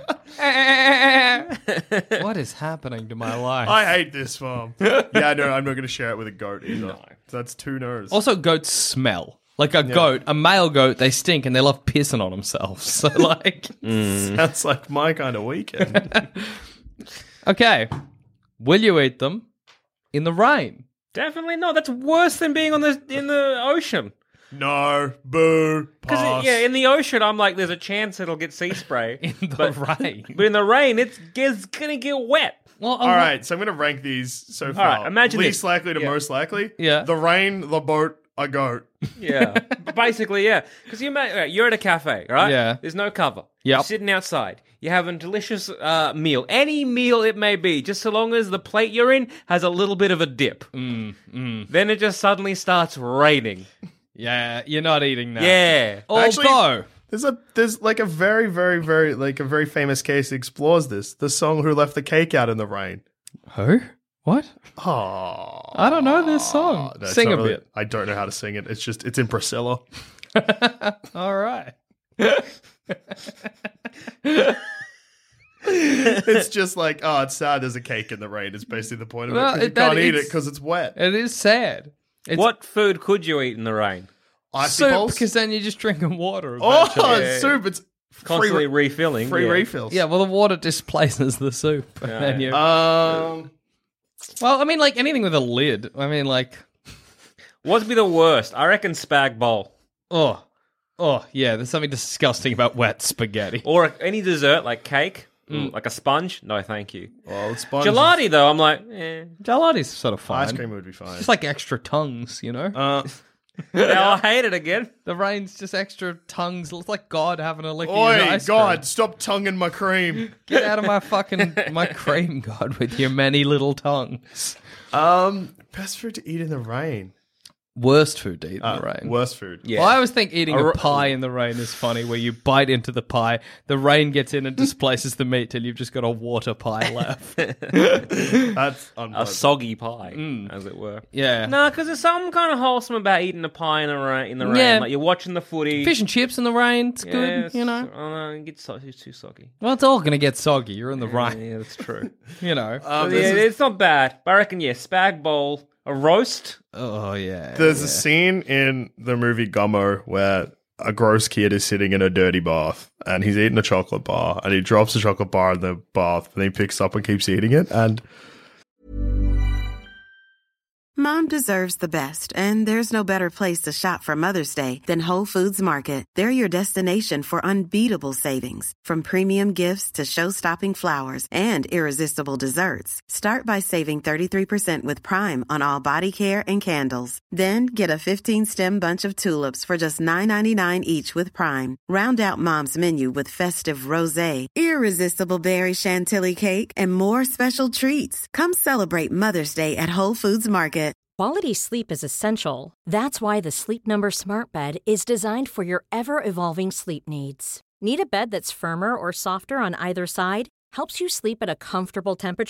[SPEAKER 6] What is happening to my life?
[SPEAKER 3] I hate this farm. Yeah, no, I'm not going to share it with a goat either. No. That's two no's.
[SPEAKER 6] Also, goats smell. Like a goat, a male goat, they stink and they love pissing on themselves. So, like,
[SPEAKER 3] Sounds like my kind of weekend.
[SPEAKER 6] okay. Will you eat them in the rain?
[SPEAKER 5] Definitely not. That's worse than being on the in the ocean.
[SPEAKER 3] No, boo,
[SPEAKER 5] Because
[SPEAKER 3] pass.
[SPEAKER 5] yeah, in the ocean, I'm like, there's a chance it'll get sea spray.
[SPEAKER 6] In the
[SPEAKER 5] but,
[SPEAKER 6] rain.
[SPEAKER 5] But in the rain, it's, it's gonna get wet.
[SPEAKER 6] Well,
[SPEAKER 3] All right, so I'm going to rank these so far.
[SPEAKER 5] right, imagine
[SPEAKER 3] least
[SPEAKER 5] this.
[SPEAKER 3] likely to
[SPEAKER 5] Yeah.
[SPEAKER 3] most likely.
[SPEAKER 6] Yeah.
[SPEAKER 3] The rain, the boat, a goat.
[SPEAKER 5] Yeah, basically, yeah. Because you ma- right, you're at a cafe, right?
[SPEAKER 6] Yeah.
[SPEAKER 5] There's no cover.
[SPEAKER 6] Yep.
[SPEAKER 5] You're sitting outside. You're having a delicious uh, meal, any meal it may be, just so long as the plate you're in has a little bit of a dip. Mm, mm. Then it just suddenly starts raining.
[SPEAKER 6] Yeah, you're not eating that.
[SPEAKER 5] Yeah.
[SPEAKER 3] Actually-
[SPEAKER 6] Although,
[SPEAKER 3] There's a there's like a very very very like a very famous case that explores this. The song "Who Left the Cake Out in the Rain."
[SPEAKER 6] who? What?
[SPEAKER 3] Oh,
[SPEAKER 6] I don't know this song.
[SPEAKER 3] no, it's
[SPEAKER 6] Sing
[SPEAKER 3] not
[SPEAKER 6] a
[SPEAKER 3] really-
[SPEAKER 6] bit.
[SPEAKER 3] I don't know how to sing it. It's just it's in Priscilla.
[SPEAKER 6] All right.
[SPEAKER 3] It's just like oh, it's sad. There's a cake in the rain. Is basically the point of
[SPEAKER 6] Well,
[SPEAKER 3] it. 'cause you
[SPEAKER 6] it- that
[SPEAKER 3] can't eat it
[SPEAKER 6] is-
[SPEAKER 3] because it's wet.
[SPEAKER 6] It is sad. It's
[SPEAKER 5] What food could you eat in the rain?
[SPEAKER 3] Icy
[SPEAKER 6] soup,
[SPEAKER 3] balls?
[SPEAKER 6] because then you're just drinking water.
[SPEAKER 3] Oh,
[SPEAKER 6] eventually.
[SPEAKER 3] it's soup. It's
[SPEAKER 5] Constantly
[SPEAKER 3] free,
[SPEAKER 5] refilling.
[SPEAKER 3] free
[SPEAKER 5] yeah.
[SPEAKER 3] refills.
[SPEAKER 6] Yeah, well, the water displaces the soup. And then you-
[SPEAKER 3] Um.
[SPEAKER 6] well, I mean, like anything with a lid. I mean, like,
[SPEAKER 5] What'd be the worst? I reckon spag bowl.
[SPEAKER 6] oh, oh, yeah, there's something disgusting about wet spaghetti.
[SPEAKER 5] Or any dessert, like cake,
[SPEAKER 3] Mm.
[SPEAKER 5] like a sponge. No, thank you.
[SPEAKER 3] Well, sponge.
[SPEAKER 5] Gelati, though, I'm like, eh.
[SPEAKER 6] Gelati's sort of fine.
[SPEAKER 3] Ice cream would be fine.
[SPEAKER 6] Just like extra tongues, you know?
[SPEAKER 3] Uh,
[SPEAKER 5] Now I hate it again.
[SPEAKER 6] the rain's just extra tongues. It's like God having a lick of your
[SPEAKER 3] oi,
[SPEAKER 6] ice
[SPEAKER 3] God,
[SPEAKER 6] cream.
[SPEAKER 3] stop tonguing my cream.
[SPEAKER 6] Get out of my fucking, my cream, God, with your many little tongues.
[SPEAKER 3] Um, best food to eat in the rain.
[SPEAKER 6] Worst food to eat in
[SPEAKER 3] Uh,
[SPEAKER 6] the rain.
[SPEAKER 3] Worst food.
[SPEAKER 5] Yeah.
[SPEAKER 6] Well, I always think eating
[SPEAKER 5] A
[SPEAKER 6] a
[SPEAKER 5] ro-
[SPEAKER 6] pie in the rain is funny, where you bite into the pie, the rain gets in and displaces the meat till you've just got a water pie left.
[SPEAKER 3] That's
[SPEAKER 5] A
[SPEAKER 3] unpleasant.
[SPEAKER 5] soggy pie,
[SPEAKER 3] Mm.
[SPEAKER 5] as it were.
[SPEAKER 6] Yeah.
[SPEAKER 5] No, because there's something kind of wholesome about eating a pie in the rain. In the rain,
[SPEAKER 6] Yeah.
[SPEAKER 5] like you're watching the footy.
[SPEAKER 6] Fish and chips in the rain, it's
[SPEAKER 5] Yeah,
[SPEAKER 6] good,
[SPEAKER 5] it's-
[SPEAKER 6] you know.
[SPEAKER 5] Oh, no, it gets so, it's too soggy.
[SPEAKER 6] Well, it's all going to get soggy. You're in the
[SPEAKER 5] Yeah,
[SPEAKER 6] rain,
[SPEAKER 5] yeah, that's true.
[SPEAKER 6] you know.
[SPEAKER 3] Um,
[SPEAKER 5] But
[SPEAKER 3] this
[SPEAKER 5] yeah,
[SPEAKER 3] is-
[SPEAKER 5] it's not bad. But I reckon, yeah, spag bowl, a roast.
[SPEAKER 6] oh, yeah.
[SPEAKER 3] There's
[SPEAKER 6] yeah.
[SPEAKER 3] a scene in the movie Gummo where a gross kid is sitting in a dirty bath and he's eating a chocolate bar and he drops a chocolate bar in the bath and he picks up and keeps eating it and
[SPEAKER 7] Mom deserves the best, and there's no better place to shop for Mother's Day than Whole Foods Market. They're your destination for unbeatable savings, from premium gifts to show-stopping flowers and irresistible desserts. Start by saving thirty-three percent with Prime on all body care and candles. Then get a fifteen-stem bunch of tulips for just nine ninety-nine each with Prime. Round out Mom's menu with festive rosé, irresistible berry chantilly cake, and more special treats. Come celebrate Mother's Day at Whole Foods Market.
[SPEAKER 1] Quality sleep is essential. That's why the Sleep Number Smart Bed is designed for your ever-evolving sleep needs. Need a bed that's firmer or softer on either side? Helps you sleep at a comfortable temperature?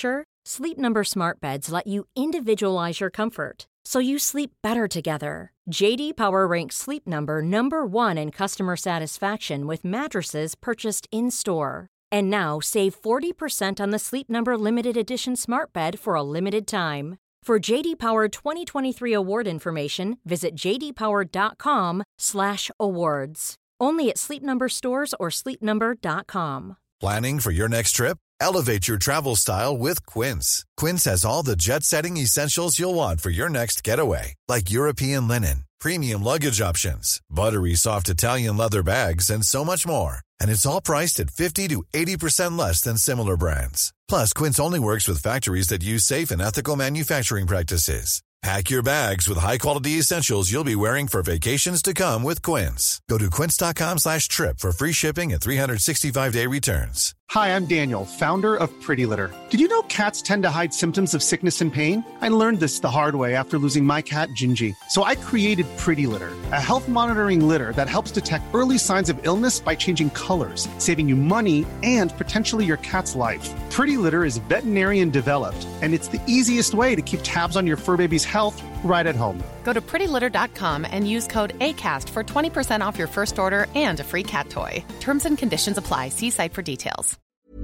[SPEAKER 1] Sleep Number smart beds let you individualize your comfort, so you sleep better together. J D Power ranks Sleep Number number one in customer satisfaction with mattresses purchased in-store. And now save forty percent on the Sleep Number limited edition smart bed for a limited time. For J D Power twenty twenty-three award information, visit j d power dot com slash awards. Only at Sleep Number stores or sleep number dot com.
[SPEAKER 8] Planning for your next trip? Elevate your travel style with Quince. Quince has all the jet-setting essentials you'll want for your next getaway, like European linen, premium luggage options, buttery soft Italian leather bags, and so much more. And it's all priced at fifty to eighty percent less than similar brands. Plus, Quince only works with factories that use safe and ethical manufacturing practices. Pack your bags with high-quality essentials you'll be wearing for vacations to come with Quince. Go to quince.com slash trip for free shipping and three sixty-five day returns.
[SPEAKER 9] Hi, I'm Daniel, founder of Pretty Litter. Did you know cats tend to hide symptoms of sickness and pain? I learned this the hard way after losing my cat, Gingy. So I created Pretty Litter, a health monitoring litter that helps detect early signs of illness by changing colors, saving you money and potentially your cat's life. Pretty Litter is veterinarian developed, and it's the easiest way to keep tabs on your fur baby's health right at home.
[SPEAKER 10] Go to pretty litter dot com and use code ACAST for twenty percent off your first order and a free cat toy. Terms and conditions apply. See site for details.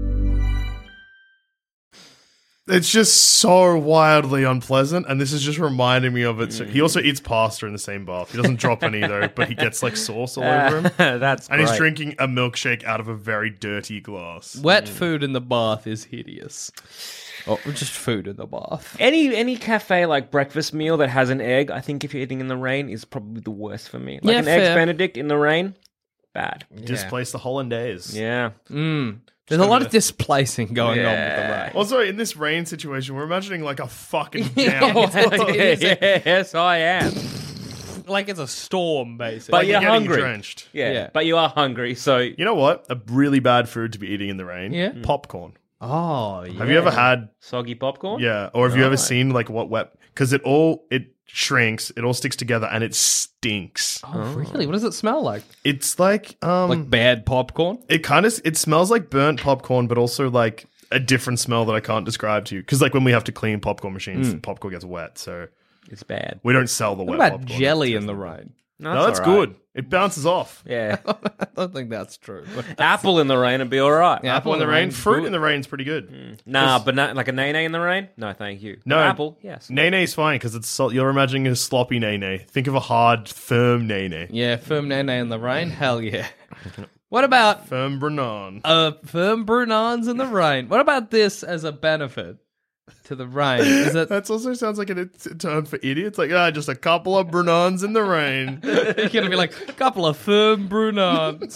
[SPEAKER 3] It's just so wildly unpleasant, and this is just reminding me of it. So he also eats pasta in the same bath. He doesn't drop any, though, but he gets, like, sauce all over him.
[SPEAKER 5] That's
[SPEAKER 3] And
[SPEAKER 5] great.
[SPEAKER 3] he's drinking a milkshake out of a very dirty glass.
[SPEAKER 6] Wet food in the bath is hideous. Or just food in the bath.
[SPEAKER 5] Any any cafe like breakfast meal that has an egg, I think if you're eating in the rain, is probably the worst for me. Like
[SPEAKER 6] Yeah,
[SPEAKER 5] an eggs
[SPEAKER 6] fair.
[SPEAKER 5] Benedict in the rain, bad.
[SPEAKER 3] Displace the hollandaise.
[SPEAKER 5] Yeah.
[SPEAKER 6] Mm. There's a lot of displacing going on with the
[SPEAKER 5] Yeah.
[SPEAKER 6] rain.
[SPEAKER 3] Also, in this rain situation, we're imagining, like, a fucking
[SPEAKER 6] Yeah.
[SPEAKER 3] downpour.
[SPEAKER 5] Yes, I am.
[SPEAKER 6] Like it's a storm, basically.
[SPEAKER 5] But
[SPEAKER 3] Like,
[SPEAKER 5] you're
[SPEAKER 3] you're getting
[SPEAKER 5] hungry.
[SPEAKER 3] drenched.
[SPEAKER 5] Yeah.
[SPEAKER 6] Yeah.
[SPEAKER 5] But you are hungry, so
[SPEAKER 3] You know what? A really bad food to be eating in the rain?
[SPEAKER 6] Yeah.
[SPEAKER 3] Popcorn.
[SPEAKER 6] Oh, yeah.
[SPEAKER 3] Have you ever had
[SPEAKER 5] soggy popcorn.
[SPEAKER 3] Yeah, or have you ever
[SPEAKER 5] Right.
[SPEAKER 3] seen like what wet? Because it all it shrinks, it all sticks together, and it stinks.
[SPEAKER 6] Oh, really? What does it smell like?
[SPEAKER 3] It's like um,
[SPEAKER 6] Like bad popcorn?
[SPEAKER 3] it kind of it smells like burnt popcorn, but also like a different smell that I can't describe to you. Because like when we have to clean popcorn machines, the popcorn gets wet, so
[SPEAKER 5] It's bad.
[SPEAKER 3] we don't sell the
[SPEAKER 6] What
[SPEAKER 3] wet
[SPEAKER 6] about
[SPEAKER 3] popcorn.
[SPEAKER 6] jelly in the rain?
[SPEAKER 3] No, that's
[SPEAKER 5] all right.
[SPEAKER 3] good. It bounces off.
[SPEAKER 5] Yeah.
[SPEAKER 6] I don't think that's true.
[SPEAKER 5] Apple in the rain would be all right.
[SPEAKER 6] Yeah.
[SPEAKER 3] Apple in the rain, fruit in the rain's pretty good.
[SPEAKER 5] Nah, but not like a nene in the rain? No, thank you.
[SPEAKER 3] No.
[SPEAKER 5] Apple, yes.
[SPEAKER 3] Nene's fine because it's sol- you're imagining a sloppy nene. Think of a hard, firm nene.
[SPEAKER 6] Yeah, firm nene in the rain? Hell yeah. What about
[SPEAKER 3] Firm Brenon.
[SPEAKER 6] uh, firm brunons in the rain? What about this as a benefit to the rain? Is it
[SPEAKER 3] That also sounds like a t- term for idiots. Like, ah, just a couple of Brunons in the rain.
[SPEAKER 6] you're going to be like, a couple of firm brunons?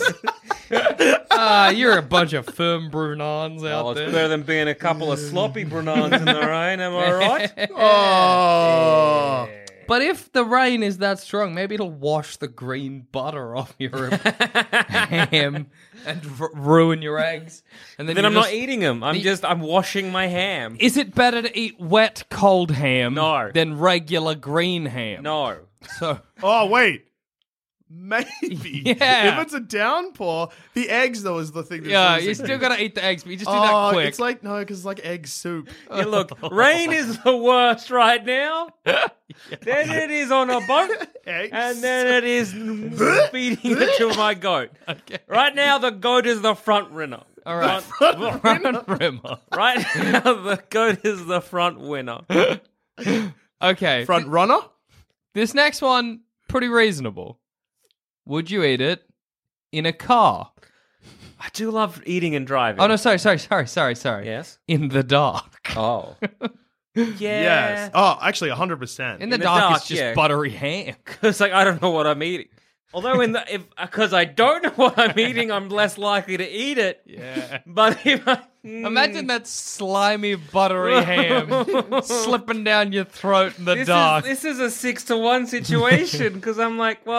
[SPEAKER 6] Ah, you're a bunch of firm brunons out
[SPEAKER 5] Oh, it's
[SPEAKER 6] there.
[SPEAKER 5] better than being a couple of sloppy Brunons in the rain, am I right?
[SPEAKER 3] Oh.
[SPEAKER 6] But if the rain is that strong, maybe it'll wash the green butter off your ham and r- ruin your eggs. And then,
[SPEAKER 5] Then
[SPEAKER 6] you're
[SPEAKER 5] I'm not
[SPEAKER 6] just-
[SPEAKER 5] eating them. I'm
[SPEAKER 6] The-
[SPEAKER 5] just, I'm washing my ham.
[SPEAKER 6] Is it better to eat wet, cold ham
[SPEAKER 5] No.
[SPEAKER 6] than regular green ham?
[SPEAKER 5] No.
[SPEAKER 6] So,
[SPEAKER 3] Oh, wait. Maybe.
[SPEAKER 6] Yeah.
[SPEAKER 3] If it's a downpour, the eggs, though, is the thing. That's
[SPEAKER 6] yeah,
[SPEAKER 3] always
[SPEAKER 6] you
[SPEAKER 3] the
[SPEAKER 6] still
[SPEAKER 3] thing.
[SPEAKER 6] got to eat the eggs, but you just do
[SPEAKER 3] Oh,
[SPEAKER 6] that quick.
[SPEAKER 3] it's like, no, because like egg soup.
[SPEAKER 5] Yeah, look, rain is the worst right now. Then it is on a boat.
[SPEAKER 3] Eggs.
[SPEAKER 5] And then it is feeding it to my goat. Right now, the goat is the front winner.
[SPEAKER 6] All right.
[SPEAKER 5] Front-
[SPEAKER 6] Rimmer.
[SPEAKER 5] right now, the goat is the front winner.
[SPEAKER 6] Okay.
[SPEAKER 3] Front runner?
[SPEAKER 6] This next one, pretty reasonable. Would you eat it in a car?
[SPEAKER 5] I do love eating and driving.
[SPEAKER 6] Oh, no, sorry, sorry, sorry, sorry, sorry.
[SPEAKER 5] Yes?
[SPEAKER 6] In the dark.
[SPEAKER 5] Oh. Yeah.
[SPEAKER 3] Yes. Oh, actually, one hundred percent.
[SPEAKER 6] In the,
[SPEAKER 5] In the
[SPEAKER 6] dark,
[SPEAKER 5] dark,
[SPEAKER 6] it's just
[SPEAKER 5] yeah.
[SPEAKER 6] buttery ham.
[SPEAKER 5] Because like I don't know what I'm eating. Although in the if because I don't know what I'm eating, I'm less likely to eat it.
[SPEAKER 6] Yeah.
[SPEAKER 5] But if I
[SPEAKER 6] Imagine that slimy, buttery ham slipping down your throat in the
[SPEAKER 5] this
[SPEAKER 6] dark.
[SPEAKER 5] is this is a six to one situation because I'm like, well,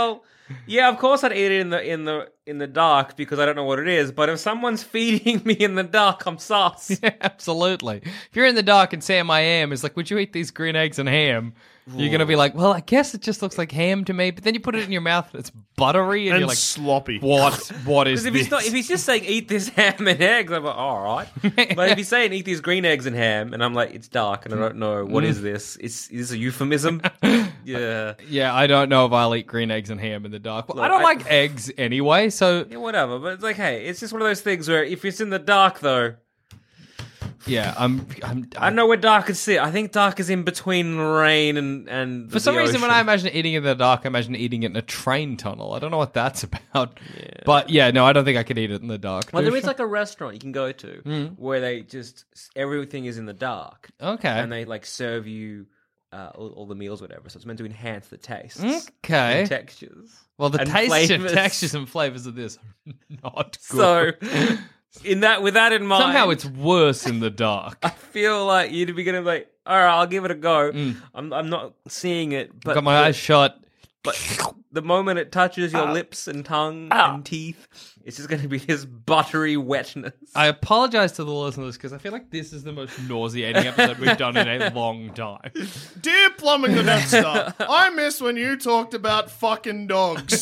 [SPEAKER 5] Yeah, of course I'd eat it in the in the in the dark because I don't know what it is. But if someone's feeding me in the dark, I'm sus.
[SPEAKER 6] Yeah, absolutely. If you're in the dark and Sam I Am is like, would you eat these green eggs and ham? You're going to be like, well, I guess it just looks like ham to me. But then you put it in your mouth and it's buttery. And,
[SPEAKER 3] And
[SPEAKER 6] you're like,
[SPEAKER 3] sloppy.
[SPEAKER 6] what? What is
[SPEAKER 5] Because if
[SPEAKER 6] this?
[SPEAKER 5] he's not, if he's just saying eat this ham and eggs, I'm like, all right. But if he's saying eat these green eggs and ham, and I'm like, it's dark and I don't know what is this. It's is this a euphemism? Yeah.
[SPEAKER 6] Yeah, I don't know if I'll eat green eggs and ham in the dark. Well, I
[SPEAKER 5] Look,
[SPEAKER 6] don't
[SPEAKER 5] I-
[SPEAKER 6] like eggs anyway, so
[SPEAKER 5] Yeah, whatever. But it's like, hey, it's just one of those things where if it's in the dark, though,
[SPEAKER 6] yeah, I'm. I'm
[SPEAKER 5] I don't know where dark is sit. I think dark is in between rain and and
[SPEAKER 6] For some
[SPEAKER 5] the
[SPEAKER 6] reason, when
[SPEAKER 5] ocean.
[SPEAKER 6] I imagine eating it in the dark, I imagine eating it in a train tunnel. I don't know what that's about. But yeah, no, I don't think I could eat it in the dark.
[SPEAKER 5] Well,
[SPEAKER 6] Do
[SPEAKER 5] there
[SPEAKER 6] you?
[SPEAKER 5] is like a restaurant you can go to where they just everything is in the dark.
[SPEAKER 6] Okay.
[SPEAKER 5] and they like serve you uh, all, all the meals, whatever. So it's meant to enhance the tastes,
[SPEAKER 6] Okay.
[SPEAKER 5] and textures.
[SPEAKER 6] Well, the
[SPEAKER 5] and
[SPEAKER 6] taste and
[SPEAKER 5] flavours.
[SPEAKER 6] textures and flavors of this are not
[SPEAKER 5] So,
[SPEAKER 6] good.
[SPEAKER 5] in that, with that in mind,
[SPEAKER 6] Somehow it's worse in the dark.
[SPEAKER 5] I feel like you'd be gonna be like, all right, I'll give it a go. I'm I'm not seeing it, but
[SPEAKER 6] Got my
[SPEAKER 5] the,
[SPEAKER 6] eyes shut.
[SPEAKER 5] But the moment it touches your lips and tongue and teeth, it's just gonna be this buttery wetness.
[SPEAKER 6] I apologize to the listeners because I feel like this is the most nauseating episode we've done in a long time.
[SPEAKER 3] Dear Plumbing the Death Star, I miss when you talked about fucking dogs.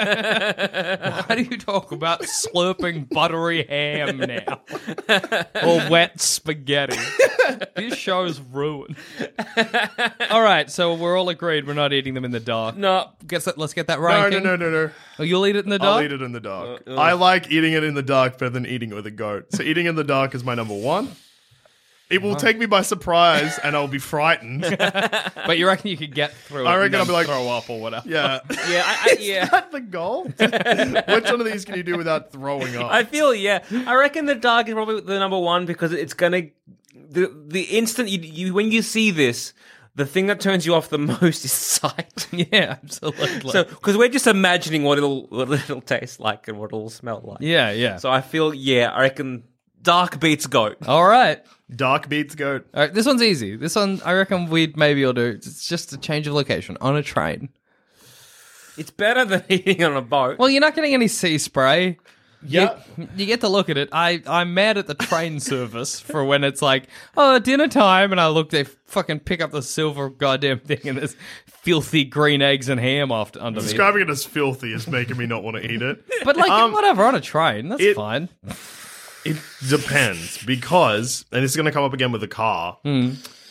[SPEAKER 6] Why do you talk about slurping buttery ham now? Or wet spaghetti? This show's ruined. All right, so we're all agreed we're not eating them in the dark.
[SPEAKER 5] No,
[SPEAKER 6] Guess that, let's get that
[SPEAKER 3] No,
[SPEAKER 6] ranking.
[SPEAKER 3] no, no, no, no.
[SPEAKER 6] Oh, you'll eat it in the dark?
[SPEAKER 3] I'll eat it in the dark. I like eating it in the dark better than eating it with a goat. So eating in the dark is my number one. It will take me by surprise, and I'll be frightened.
[SPEAKER 6] But you reckon you could get through it
[SPEAKER 3] I
[SPEAKER 6] and
[SPEAKER 3] reckon I'll
[SPEAKER 6] then
[SPEAKER 3] be like-
[SPEAKER 6] throw up or whatever?
[SPEAKER 3] Yeah.
[SPEAKER 5] yeah, I, I, yeah.
[SPEAKER 3] Is that the goal? Which one of these can you do without throwing up?
[SPEAKER 5] I feel yeah. I reckon the dark is probably the number one because it's gonna the the instant you, you when you see this, the thing that turns you off the most is sight.
[SPEAKER 6] Yeah, absolutely.
[SPEAKER 5] So because we're just imagining what it'll what it'll taste like and what it'll smell like.
[SPEAKER 6] yeah, yeah.
[SPEAKER 5] So I feel yeah. I reckon dark beats goat.
[SPEAKER 6] All right.
[SPEAKER 3] Dark beats goat.
[SPEAKER 6] All right, this one's easy. This one, I reckon we'd maybe all do. It's just a change of location on a train.
[SPEAKER 5] It's better than eating on a boat.
[SPEAKER 6] Well, you're not getting any sea spray.
[SPEAKER 3] Yeah.
[SPEAKER 6] You, you get to look at it. I, I'm mad at the train service for when it's like, oh, dinner time, and I look, they fucking pick up the silver goddamn thing, and there's filthy green eggs and ham off underneath.
[SPEAKER 3] Describing it as filthy is making me not want to eat it.
[SPEAKER 6] But like,
[SPEAKER 3] Um,
[SPEAKER 6] whatever, on a train, that's
[SPEAKER 3] it-
[SPEAKER 6] fine.
[SPEAKER 3] It depends because, and it's going to come up again with the car.
[SPEAKER 6] Hmm.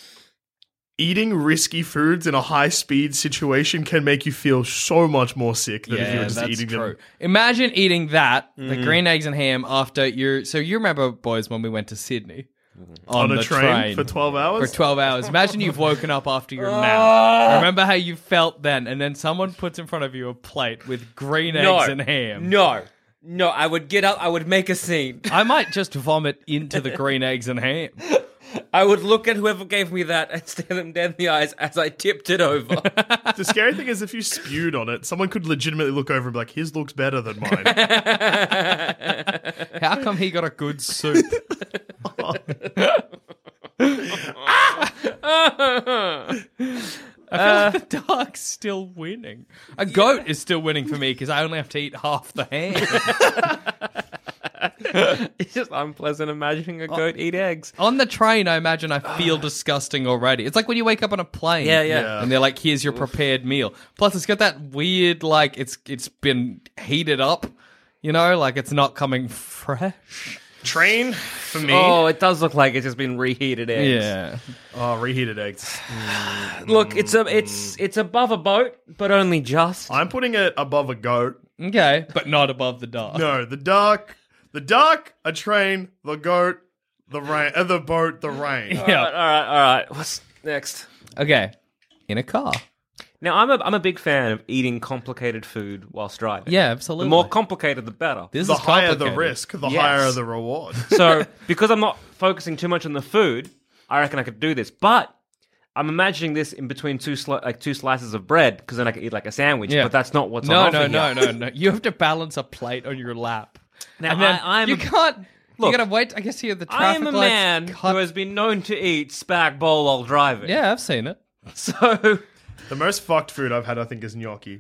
[SPEAKER 3] Eating risky foods in a high speed situation can make you feel so much more sick than if you were just eating
[SPEAKER 6] true.
[SPEAKER 3] them.
[SPEAKER 6] Imagine eating that, the
[SPEAKER 3] Mm.
[SPEAKER 6] green eggs and ham, after you. So you remember, boys, when we went to Sydney
[SPEAKER 3] On a
[SPEAKER 6] the
[SPEAKER 3] train for twelve hours?
[SPEAKER 6] For twelve hours. Imagine you've woken up after your nap. Remember how you felt then, and then someone puts in front of you a plate with green
[SPEAKER 5] no,
[SPEAKER 6] eggs and ham.
[SPEAKER 5] No, no. I would get up. I would make a scene.
[SPEAKER 6] I might just vomit into the green eggs and ham.
[SPEAKER 5] I would look at whoever gave me that and stare them dead in the eyes as I tipped it over.
[SPEAKER 3] The scary thing is if you spewed on it, someone could legitimately look over and be like, his looks better than mine.
[SPEAKER 6] How come he got a good soup? I feel like the dog's still winning. A goat is still winning for me because I only have to eat half the ham.
[SPEAKER 5] It's just unpleasant imagining a goat eat eggs.
[SPEAKER 6] On the train, I imagine I feel disgusting already. It's like when you wake up on a plane.
[SPEAKER 5] Yeah, yeah.
[SPEAKER 3] Yeah.
[SPEAKER 6] And they're like, here's your prepared meal. Plus, it's got that weird, like, it's it's been heated up, you know? Like, it's not coming fresh.
[SPEAKER 3] Train, for me.
[SPEAKER 5] Oh, it does look like it's just been reheated eggs.
[SPEAKER 6] Yeah.
[SPEAKER 3] Oh, reheated eggs.
[SPEAKER 5] Look, it's a it's it's above a boat, but only just.
[SPEAKER 3] I'm putting it above a goat.
[SPEAKER 6] Okay, but not above the dark.
[SPEAKER 3] No, the dark, the dark, a train, the goat, the rain, uh, the boat, the rain.
[SPEAKER 5] All right, all right, all right. What's next?
[SPEAKER 6] Okay. In a car.
[SPEAKER 5] Now, I'm a I'm a big fan of eating complicated food whilst driving.
[SPEAKER 6] Yeah,
[SPEAKER 5] The
[SPEAKER 6] absolutely.
[SPEAKER 5] more complicated, the better.
[SPEAKER 6] This
[SPEAKER 3] The
[SPEAKER 6] is
[SPEAKER 3] higher the
[SPEAKER 6] complicated.
[SPEAKER 3] risk, the
[SPEAKER 5] Yes.
[SPEAKER 3] higher the reward.
[SPEAKER 5] So, because I'm not focusing too much on the food, I reckon I could do this. But I'm imagining this in between two sli- like two slices of bread, because then I could eat like a sandwich.
[SPEAKER 6] Yeah.
[SPEAKER 5] But that's not what's
[SPEAKER 6] No,
[SPEAKER 5] on
[SPEAKER 6] no,
[SPEAKER 5] offer
[SPEAKER 6] no,
[SPEAKER 5] here.
[SPEAKER 6] no, no. You have to balance a plate on your lap.
[SPEAKER 5] Now,
[SPEAKER 6] and then
[SPEAKER 5] I, I'm
[SPEAKER 6] you
[SPEAKER 5] a,
[SPEAKER 6] can't.
[SPEAKER 5] Look,
[SPEAKER 6] you gotta wait. I guess here the
[SPEAKER 5] I
[SPEAKER 6] traffic
[SPEAKER 5] am a
[SPEAKER 6] lights
[SPEAKER 5] man
[SPEAKER 6] cut-
[SPEAKER 5] who has been known to eat spag bowl while driving.
[SPEAKER 6] Yeah, I've seen it.
[SPEAKER 5] So
[SPEAKER 3] The most fucked food I've had, I think, is gnocchi.